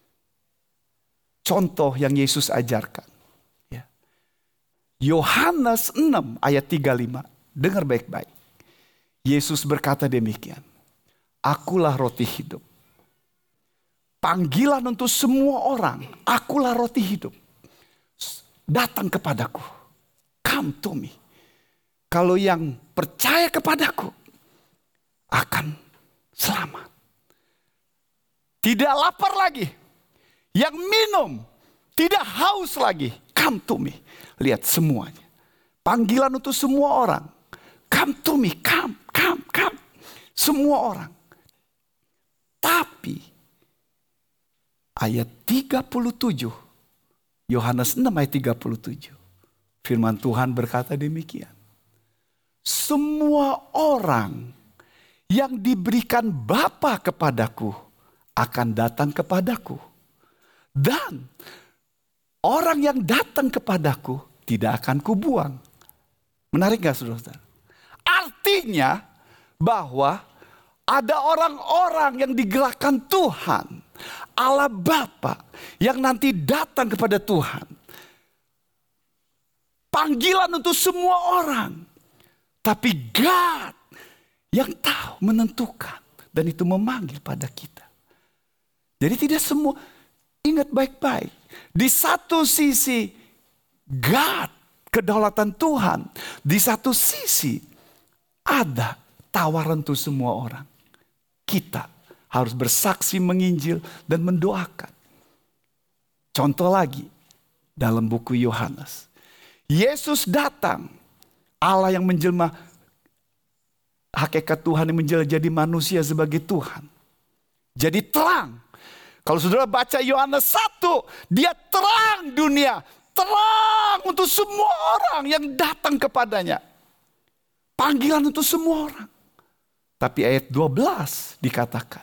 contoh yang Yesus ajarkan. Ya. Yohanes 6 ayat 35. Dengar baik-baik. Yesus berkata demikian. Akulah roti hidup. Panggilan untuk semua orang. Akulah roti hidup. Datang kepadaku. Come to me. Kalau yang percaya kepadaku akan selamat. Tidak lapar lagi. Yang minum tidak haus lagi. Come to me. Lihat semuanya. Panggilan untuk semua orang. Come to me. Come. Semua orang. Tapi ayat 37. Yohanes 6 ayat 37. Firman Tuhan berkata demikian. Semua orang yang diberikan Bapa kepadaku akan datang kepadaku. Dan orang yang datang kepadaku tidak akan kubuang. Menarik gak saudara? Artinya bahwa ada orang-orang yang digerakkan Tuhan. Allah Bapa yang nanti datang kepada Tuhan. Panggilan untuk semua orang. Tapi God yang tahu menentukan. Dan itu memanggil pada kita. Jadi tidak semua. Ingat baik-baik. Di satu sisi God, kedaulatan Tuhan. Di satu sisi ada tawaran untuk semua orang. Kita harus bersaksi, menginjil, dan mendoakan. Contoh lagi dalam buku Yohanes. Yesus datang. Allah yang menjelma hakikat Tuhan yang menjelma jadi manusia sebagai Tuhan. Jadi terang. Kalau saudara baca Yohanes 1, dia terang dunia. Terang untuk semua orang yang datang kepadanya. Panggilan untuk semua orang. Tapi ayat 12 dikatakan.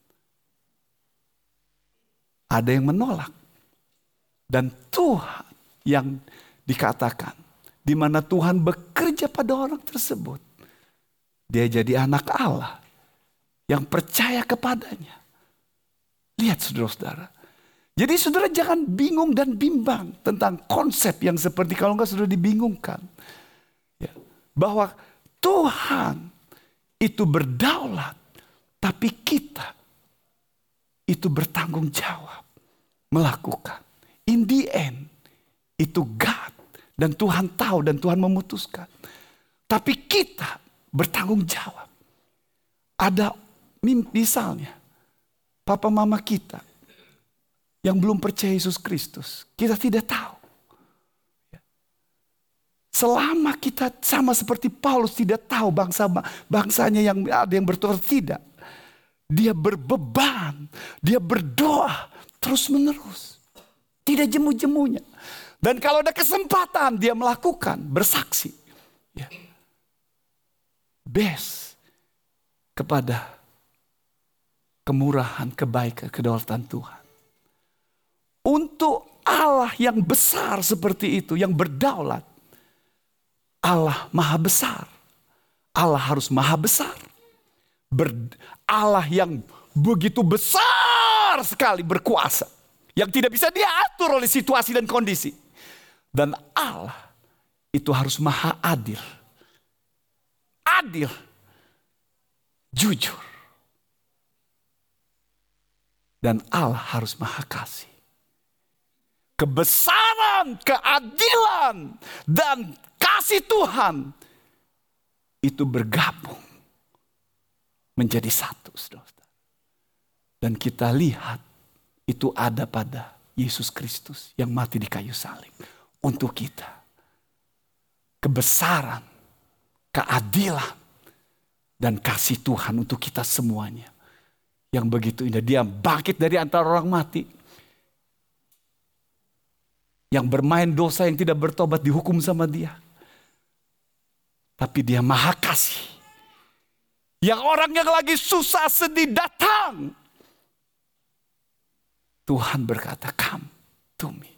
Ada yang menolak. Dan Tuhan yang dikatakan. Di mana Tuhan bekerja pada orang tersebut. Dia jadi anak Allah. Yang percaya kepadanya. Lihat saudara-saudara. Jadi saudara jangan bingung dan bimbang. Tentang konsep yang seperti kalau enggak saudara dibingungkan. Ya, bahwa Tuhan itu berdaulat. Tapi kita itu bertanggung jawab. Melakukan. In the end. Itu God. Dan Tuhan tahu dan Tuhan memutuskan. Tapi kita bertanggung jawab. Ada misalnya. Papa mama kita. Yang belum percaya Yesus Kristus. Kita tidak tahu. Selama kita sama seperti Paulus tidak tahu bangsanya yang ada yang bertobat tidak. Dia berbeban. Dia berdoa terus menerus. Tidak jemu-jemunya. Dan kalau ada kesempatan dia melakukan, bersaksi. Ya. Best kepada kemurahan, kebaikan, kedaulatan Tuhan. Untuk Allah yang besar seperti itu, yang berdaulat. Allah maha besar. Allah harus maha besar. Allah yang begitu besar sekali berkuasa. Yang tidak bisa diatur oleh situasi dan kondisi. Dan Allah itu harus maha adil. Adil. Jujur. Dan Allah harus maha kasih. Kebesaran, keadilan, dan kasih Tuhan. Itu bergabung. Menjadi satu. Saudara. Dan kita lihat. Itu ada pada Yesus Kristus yang mati di kayu salib. Untuk kita. Kebesaran. Keadilan. Dan kasih Tuhan untuk kita semuanya. Yang begitu indah. Dia bangkit dari antara orang mati. Yang bermain dosa yang tidak bertobat dihukum sama dia. Tapi dia maha kasih. Yang orang yang lagi susah sedih datang datang. Tuhan berkata, come to me.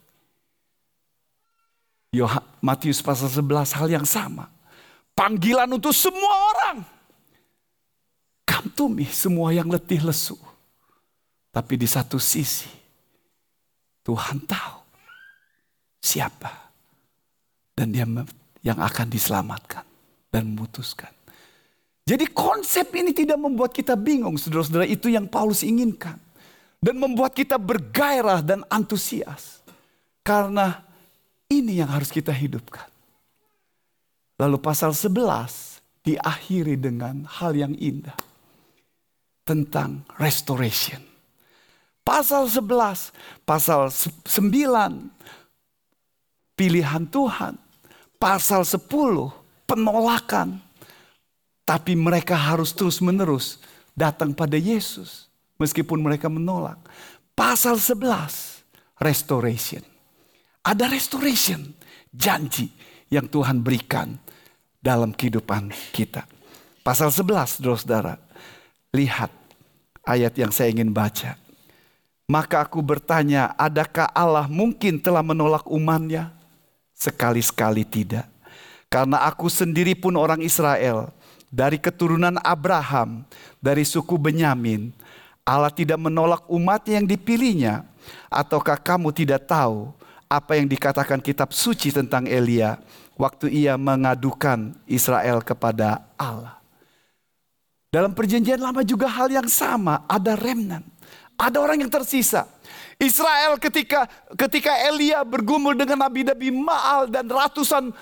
Matius pasal 11 hal yang sama. Panggilan untuk semua orang. Come to me, semua yang letih lesu. Tapi di satu sisi, Tuhan tahu siapa. Dan dia yang akan diselamatkan dan memutuskan. Jadi konsep ini tidak membuat kita bingung, saudara-saudara. Itu yang Paulus inginkan. Dan membuat kita bergairah dan antusias. Karena ini yang harus kita hidupkan. Lalu pasal 11 diakhiri dengan hal yang indah. Tentang restoration. Pasal 11, pasal 9, pilihan Tuhan. Pasal 10, penolakan. Tapi mereka harus terus menerus datang pada Yesus. Meskipun mereka menolak. Pasal 11, restoration. Ada restoration, janji yang Tuhan berikan dalam kehidupan kita. Pasal 11, saudara-saudara. Lihat ayat yang saya ingin baca. Maka aku bertanya, adakah Allah mungkin telah menolak umatnya? Sekali-sekali tidak. Karena aku sendiri pun orang Israel. Dari keturunan Abraham, dari suku Benyamin. Allah tidak menolak umatnya yang dipilihnya. Ataukah kamu tidak tahu apa yang dikatakan kitab suci tentang Elia waktu ia mengadukan Israel kepada Allah. Dalam perjanjian lama juga hal yang sama, ada remnant, ada orang yang tersisa. Israel ketika Elia bergumul dengan nabi-nabi Baal dan ratusan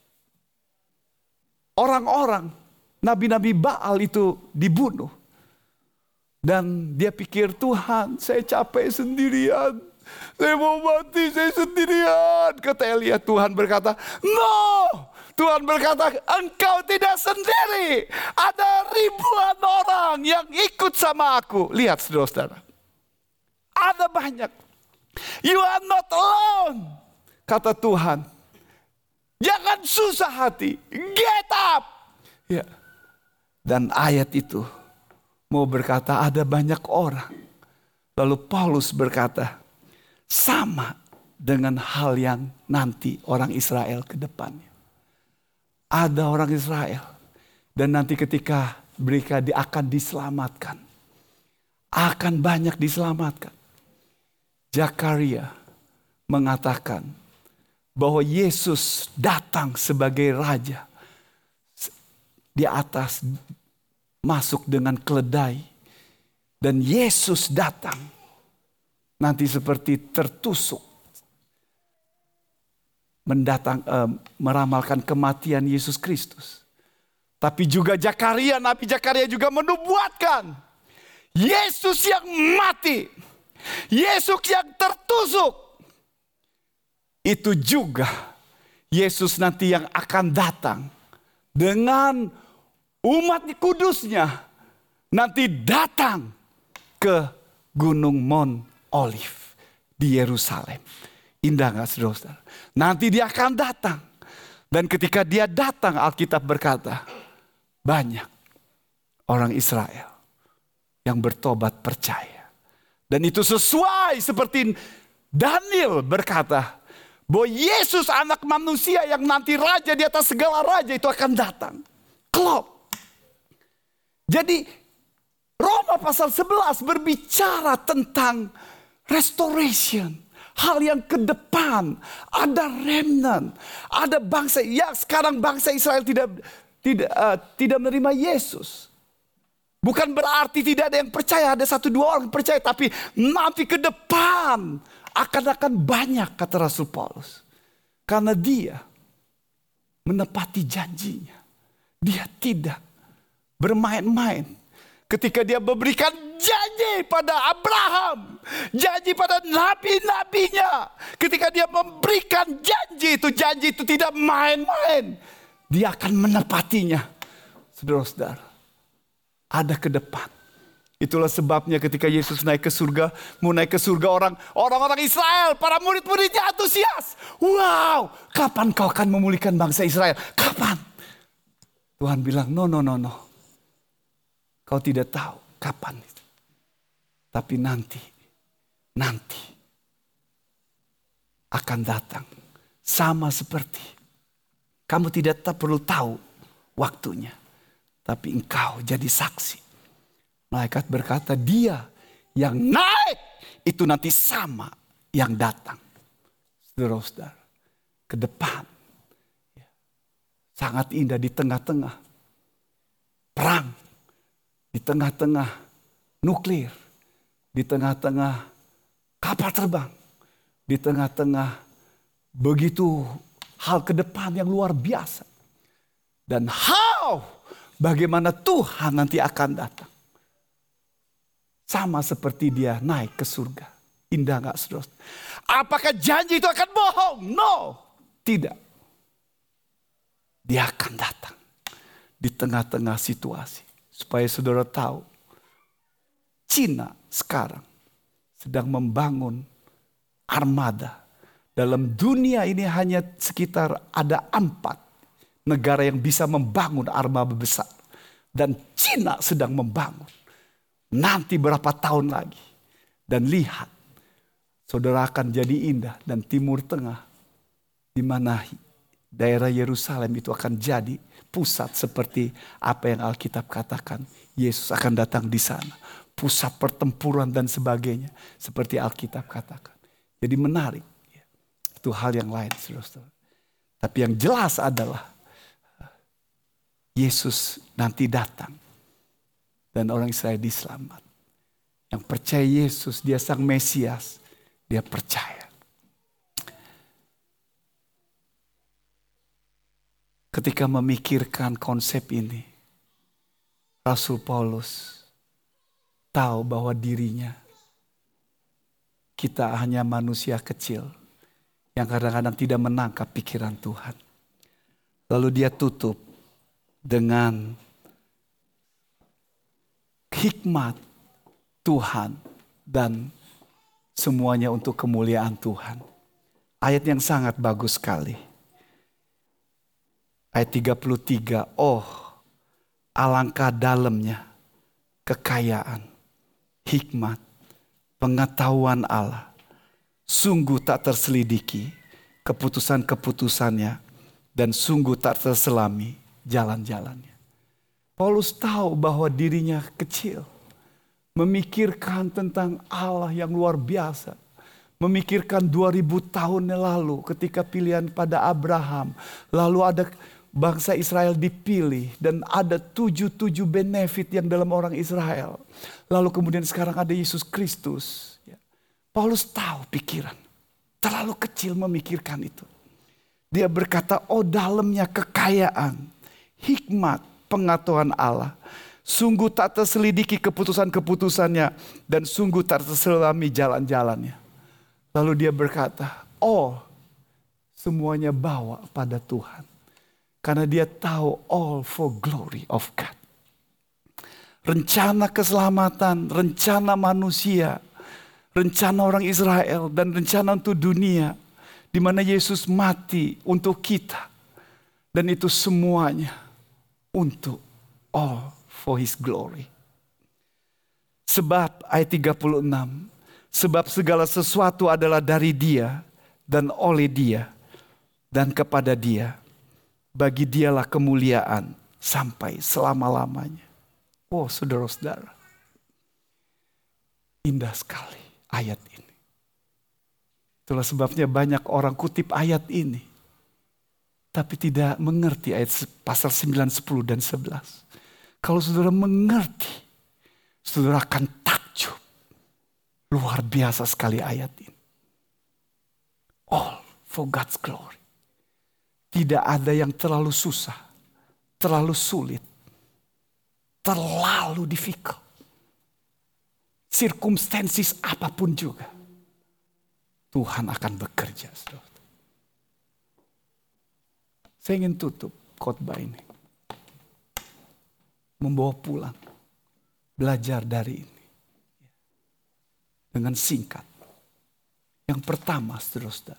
orang-orang nabi-nabi Baal itu dibunuh. Dan dia pikir, Tuhan, saya capek sendirian. Saya mau mati, saya sendirian. Kata Elia, Tuhan berkata, no. Tuhan berkata, engkau tidak sendiri. Ada ribuan orang yang ikut sama aku. Lihat saudara-saudara. Ada banyak. You are not alone. Kata Tuhan. Jangan susah hati. Get up. Ya. Dan ayat itu mau berkata ada banyak orang. Lalu Paulus berkata, sama dengan hal yang nanti orang Israel ke depannya. Ada orang Israel. Dan nanti ketika mereka akan diselamatkan. Akan banyak diselamatkan. Zakaria mengatakan bahwa Yesus datang sebagai raja. Di atas masuk dengan keledai. Dan Yesus datang. Nanti seperti tertusuk. Meramalkan kematian Yesus Kristus. Tapi juga Nabi Zakaria juga menubuatkan. Yesus yang mati. Yesus yang tertusuk. Itu juga Yesus nanti yang akan datang. Dengan umat kudusnya. Nanti datang ke Gunung Mount Olive di Yerusalem. Indah gak saudara-saudara? Nanti dia akan datang. Dan ketika dia datang, Alkitab berkata, banyak orang Israel yang bertobat percaya. Dan itu sesuai seperti Daniel berkata, bahwa Yesus anak manusia yang nanti raja di atas segala raja itu akan datang. Klop. Jadi Roma pasal 11 berbicara tentang restoration. Hal yang ke depan, ada remnant, ada bangsa. Ya sekarang bangsa Israel tidak menerima Yesus. Bukan berarti tidak ada yang percaya, ada 1-2 orang percaya, tapi nanti ke depan akan banyak kata Rasul Paulus. Karena dia menepati janjinya. Dia tidak bermain-main. Ketika dia memberikan janji pada Abraham. Janji pada nabi-nabinya. Ketika dia memberikan janji itu tidak main-main. Dia akan menepatinya. Saudara-saudara. Ada ke depan. Itulah sebabnya ketika Yesus naik ke surga. Mau naik ke surga orang-orang Israel. Para murid-muridnya antusias. Wow. Kapan kau akan memulihkan bangsa Israel? Kapan? Tuhan bilang no. Kau tidak tahu kapan itu. Tapi nanti akan datang. Sama seperti kamu tidak perlu tahu waktunya. Tapi engkau jadi saksi. Malaikat berkata, dia yang naik itu nanti sama yang datang. Saudara-saudara, ke depan. Sangat indah di tengah-tengah perang. Di tengah-tengah nuklir. Di tengah-tengah kapal terbang. Di tengah-tengah begitu hal ke depan yang luar biasa. Dan bagaimana Tuhan nanti akan datang. Sama seperti dia naik ke surga. Indah gak saudara? Apakah janji itu akan bohong? No. Tidak. Dia akan datang. Di tengah-tengah situasi. Supaya saudara tahu. Cina sekarang sedang membangun armada. Dalam dunia ini hanya sekitar ada 4 negara yang bisa membangun armada besar. Dan Cina sedang membangun. Nanti berapa tahun lagi. Dan lihat. Saudara akan jadi indah. Dan Timur Tengah. Di mana daerah Yerusalem itu akan jadi pusat seperti apa yang Alkitab katakan. Yesus akan datang di sana. Pusat pertempuran dan sebagainya. Seperti Alkitab katakan. Jadi menarik. Itu hal yang lain. Saudara-saudara. Tapi yang jelas adalah. Yesus nanti datang. Dan orang Israel diselamat. Yang percaya Yesus, dia sang Mesias. Dia percaya. Ketika memikirkan konsep ini. Rasul Paulus tahu bahwa dirinya. Kita hanya manusia kecil. Yang kadang-kadang tidak menangkap pikiran Tuhan. Lalu dia tutup. Dengan hikmat Tuhan dan semuanya untuk kemuliaan Tuhan. Ayat yang sangat bagus sekali. Ayat 33. Oh, alangkah dalamnya kekayaan, hikmat, pengetahuan Allah. Sungguh tak terselidiki keputusan-keputusannya dan sungguh tak terselami jalan-jalannya. Paulus tahu bahwa dirinya kecil. Memikirkan tentang Allah yang luar biasa. Memikirkan 2000 tahun yang lalu ketika pilihan pada Abraham. Lalu ada bangsa Israel dipilih. Dan ada 7 benefit yang dalam orang Israel. Lalu kemudian sekarang ada Yesus Kristus. Paulus tahu pikiran. Terlalu kecil memikirkan itu. Dia berkata, oh dalamnya kekayaan. Hikmat pengetahuan Allah. Sungguh tak terselidiki keputusan-keputusannya. Dan sungguh tak terselami jalan-jalannya. Lalu dia berkata, oh semuanya bawa pada Tuhan. Karena dia tahu all for glory of God. Rencana keselamatan, rencana manusia. Rencana orang Israel dan rencana untuk dunia. Di mana Yesus mati untuk kita. Dan itu semuanya. Untuk all for his glory. Sebab ayat 36. Sebab segala sesuatu adalah dari dia dan oleh dia dan kepada dia. Bagi dialah kemuliaan sampai selama-lamanya. Oh saudara-saudara. Indah sekali ayat ini. Itulah sebabnya banyak orang kutip ayat ini. Tapi tidak mengerti ayat pasal 9, 10 dan 11. Kalau saudara mengerti. Saudara akan takjub. Luar biasa sekali ayat ini. All for God's glory. Tidak ada yang terlalu susah. Terlalu sulit. Terlalu difficult. Circumstances apapun juga. Tuhan akan bekerja. Saudara. Saya ingin tutup khotbah ini. Membawa pulang. Belajar dari ini. Dengan singkat. Yang pertama saudara-saudara.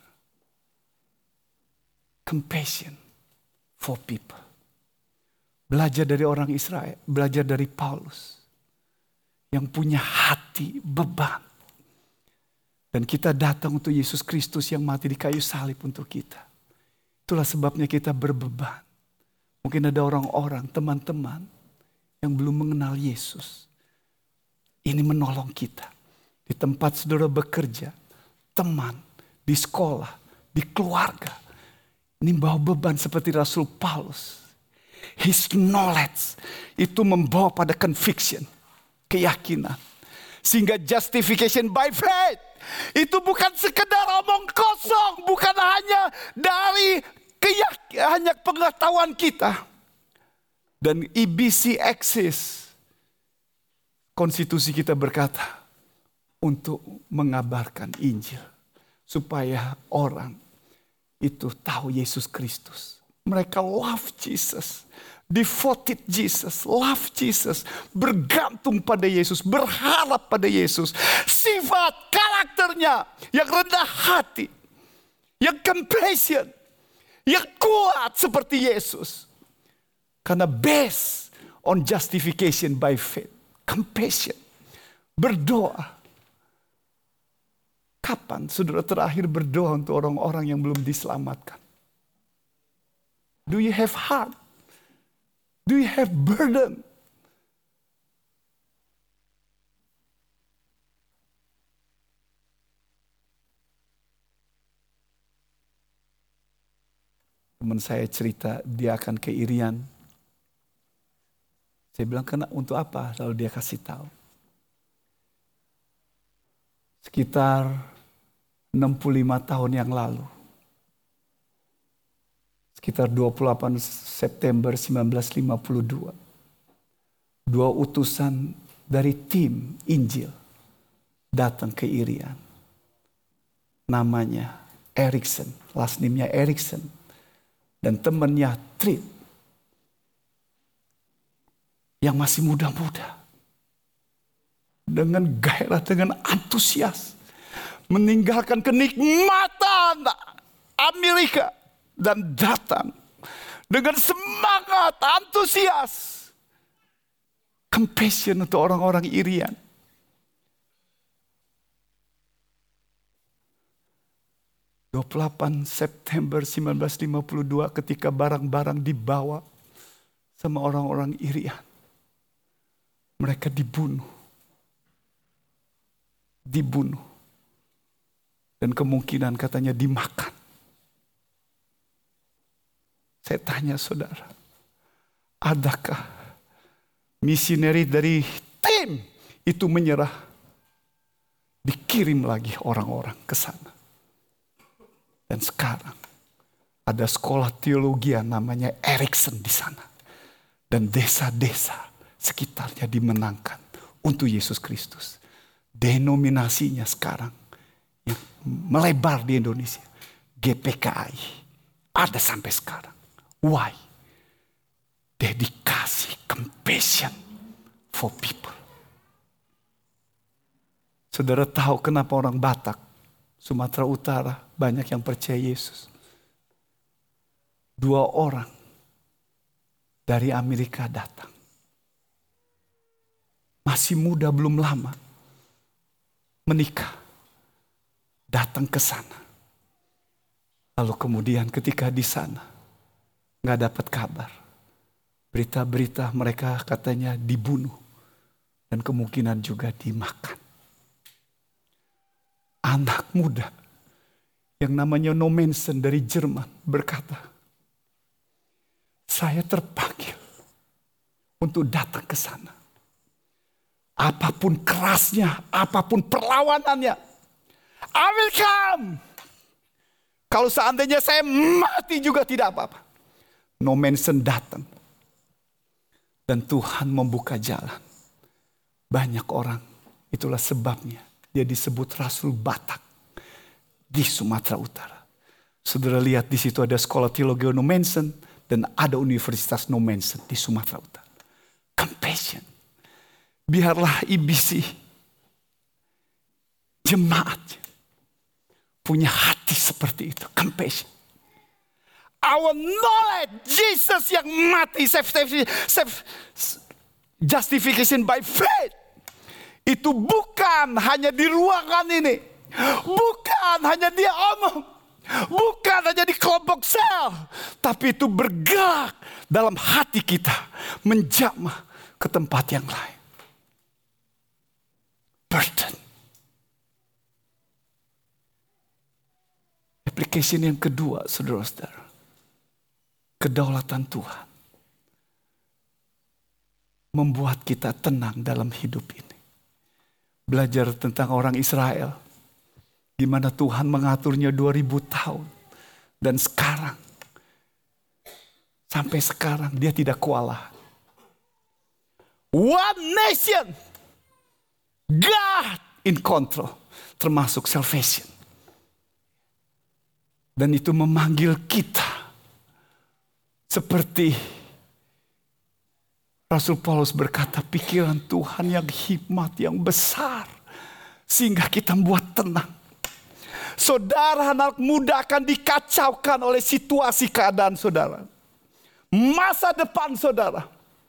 Compassion for people. Belajar dari orang Israel. Belajar dari Paulus. yang punya hati beban. Dan kita datang untuk Yesus Kristus yang mati di kayu salib untuk kita. Itulah sebabnya kita berbeban. Mungkin ada orang-orang, teman-teman yang belum mengenal Yesus. Ini menolong kita. Di tempat saudara bekerja, teman, di sekolah, di keluarga. Ini bawa beban seperti Rasul Paulus. His knowledge itu membawa pada conviction, keyakinan. Sehingga justification by faith itu bukan sekedar omong kosong, bukan hanya dari hanya pengetahuan kita. Dan EBC Axis, konstitusi kita berkata untuk mengabarkan Injil supaya orang itu tahu Yesus Kristus. Mereka love Jesus, devoted Jesus, love Jesus, bergantung pada Yesus, berharap pada Yesus. Sifat karakternya yang rendah hati, yang compassion, yang kuat seperti Yesus. Karena based on justification by faith, compassion, berdoa. Kapan saudara terakhir berdoa untuk orang-orang yang belum diselamatkan? Do you have heart? Do you have burden? Teman saya cerita dia akan ke Irian. Saya bilang, kena untuk apa? Lalu dia kasih tahu. Sekitar 65 tahun yang lalu. Sekitar 28 September 1952. Dua utusan dari tim Injil datang ke Irian. Namanya Erikson, last name-nya Erikson. Dan temannya Trip. Yang masih muda-muda. Dengan gairah, dengan antusias. Meninggalkan kenikmatan Amerika. Dan datang dengan semangat, antusias. Compassion untuk orang-orang Irian. September 1952 ketika barang-barang dibawa sama orang-orang Irian. Mereka dibunuh. Dan kemungkinan katanya dimakan. Saya tanya saudara, adakah misioneri dari tim itu menyerah? Dikirim lagi orang-orang ke sana. Dan sekarang ada sekolah teologi namanya Erikson di sana. Dan desa-desa sekitarnya dimenangkan untuk Yesus Kristus. Denominasinya sekarang yang melebar di Indonesia, GPKI, ada sampai sekarang. Why? Dedikasi, compassion for people. Saudara tahu kenapa orang Batak, Sumatera Utara banyak yang percaya Yesus? 2 orang dari Amerika datang. Masih muda, belum lama. Menikah. Datang ke sana. Lalu kemudian ketika di sana nggak dapat kabar. Berita-berita mereka katanya dibunuh. Dan kemungkinan juga dimakan. Anak muda yang namanya Nomensen dari Jerman berkata, saya terpanggil untuk datang ke sana. Apapun kerasnya, apapun perlawanannya, I will come. Kalau seandainya saya mati juga tidak apa-apa. Nomensen datang. Dan Tuhan membuka jalan. Banyak orang, itulah sebabnya dia disebut Rasul Batak di Sumatera Utara. Saudara lihat di situ ada sekolah teologi Nomensen dan ada Universitas Nomensen di Sumatera Utara. Compassion. Biarlah IBC jemaat punya hati seperti itu. Compassion. Our knowledge, Jesus yang mati, justification by faith. itu bukan hanya di ruangan ini, bukan hanya dia omong, bukan hanya di kelompok sel, tapi itu bergerak dalam hati kita, menjamah ke tempat yang lain. Burden. Application yang kedua, saudara-saudara, kedaulatan Tuhan membuat kita tenang dalam hidup ini. Belajar tentang orang Israel, gimana Tuhan mengaturnya 2000 tahun. Dan sekarang, sampai sekarang dia tidak kewalahan. One nation, God in control, termasuk salvation. Dan itu memanggil kita seperti Rasul Paulus berkata, pikiran Tuhan yang hikmat, yang besar, sehingga kita membuat tenang. Saudara, anak muda akan dikacaukan oleh situasi keadaan saudara. Masa depan saudara,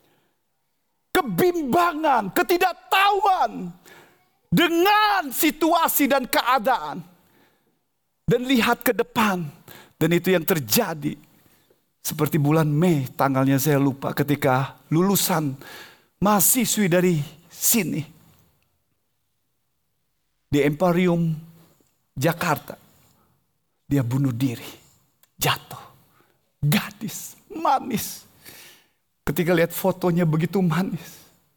kebimbangan, ketidaktahuan dengan situasi dan keadaan. Dan lihat ke depan. Dan itu yang terjadi. Seperti bulan Mei, tanggalnya saya lupa, ketika lulusan mahasiswi dari sini. Di Emporium Jakarta. Dia bunuh diri. Jatuh. Gadis. Manis. Ketika lihat fotonya begitu manis.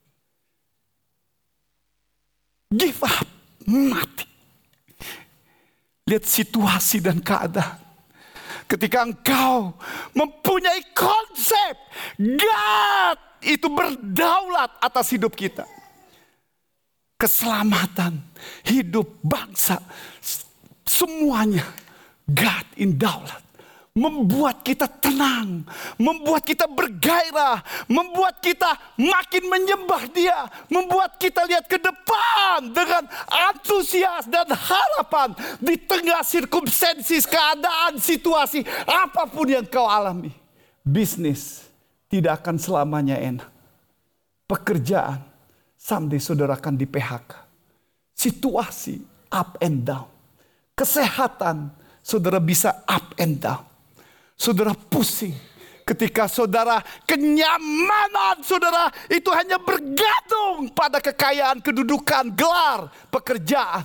Give up. Mati. Lihat situasi dan keadaan. Ketika engkau mempunyai konsep God itu berdaulat atas hidup kita. Keselamatan, hidup, bangsa, semuanya God in daulat. Membuat kita tenang, membuat kita bergairah, membuat kita makin menyembah Dia, membuat kita lihat ke depan dengan antusias dan harapan di tengah sirkumstansi, keadaan, situasi, apapun yang kau alami. Bisnis tidak akan selamanya enak. Pekerjaan, someday saudara akan di PHK. Situasi up and down. Kesehatan, saudara bisa up and down. Saudara pusing ketika saudara kenyamanan saudara itu hanya bergantung pada kekayaan, kedudukan, gelar, pekerjaan.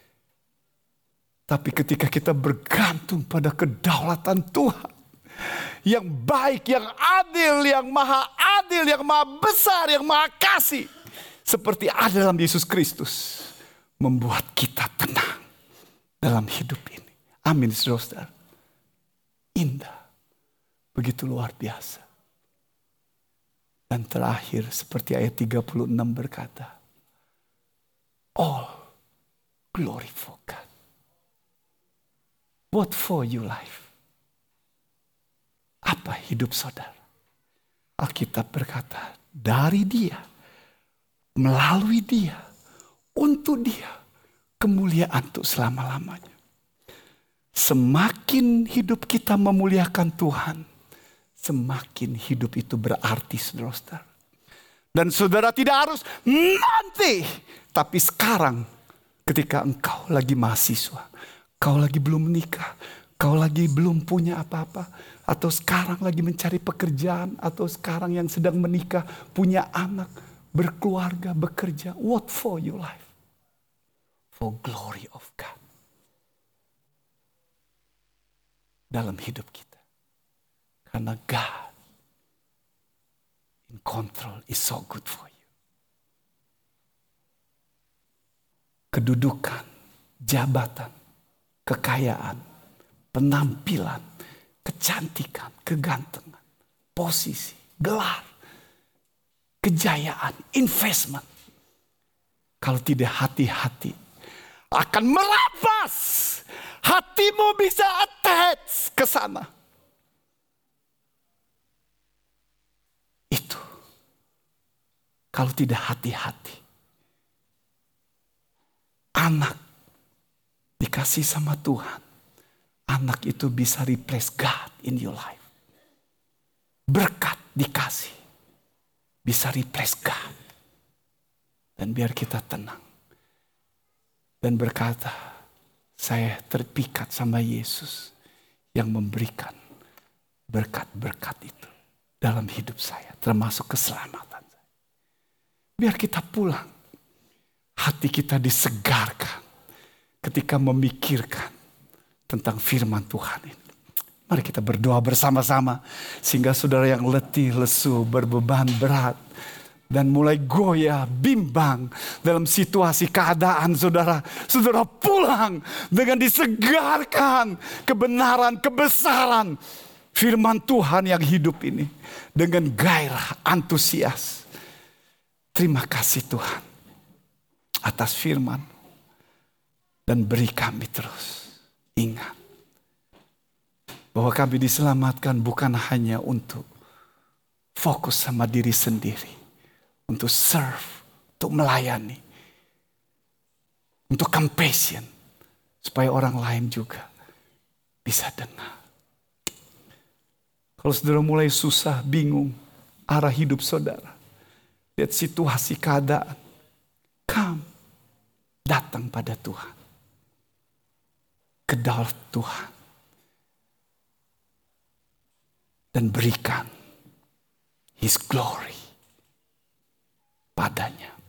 Tapi ketika kita bergantung pada kedaulatan Tuhan yang baik, yang adil, yang maha adil, yang maha besar, yang maha kasih, seperti ada dalam Yesus Kristus, membuat kita tenang dalam hidup ini. Amin, saudara. Indah. Begitu luar biasa. Dan terakhir seperti ayat 36 berkata, all glory for God. What for you life? Apa hidup saudara? Alkitab berkata, dari Dia, melalui Dia, untuk Dia, kemuliaan untuk selama-lamanya. Semakin hidup kita memuliakan Tuhan, semakin hidup itu berarti, saudara-saudara. Dan saudara tidak harus nanti, tapi sekarang ketika engkau lagi mahasiswa, kau lagi belum menikah, kau lagi belum punya apa-apa, atau sekarang lagi mencari pekerjaan, atau sekarang yang sedang menikah, punya anak, berkeluarga, bekerja. What for your life? For glory of God. Dalam hidup kita. Karena God in control is so good for you. Kedudukan, jabatan, kekayaan, penampilan, kecantikan, kegantengan, posisi, gelar, kejayaan, investment. Kalau tidak hati-hati, akan merampas. Hatimu bisa attach ke sana. Itu. Kalau tidak hati-hati. Anak dikasih sama Tuhan. Anak itu bisa replace God in your life. Berkat dikasih. Bisa replace God. Dan biar kita tenang. Dan berkata, saya terpikat sama Yesus yang memberikan berkat-berkat itu dalam hidup saya. Termasuk keselamatan saya. Biar kita pulang. Hati kita disegarkan ketika memikirkan tentang firman Tuhan ini. Mari kita berdoa bersama-sama. Sehingga saudara yang letih, lesu, berbeban berat. Dan mulai goyah, bimbang dalam situasi keadaan saudara. Saudara pulang dengan disegarkan kebenaran, kebesaran firman Tuhan yang hidup ini. Dengan gairah, antusias. Terima kasih Tuhan atas firman. Dan beri kami terus ingat bahwa kami diselamatkan bukan hanya untuk fokus sama diri sendiri. Untuk serve, untuk melayani. Untuk compassion. Supaya orang lain juga bisa dengar. Kalau saudara mulai susah, bingung arah hidup saudara. Lihat situasi keadaan. Come. Datang pada Tuhan. Kedal Tuhan. Dan berikan His glory padanya.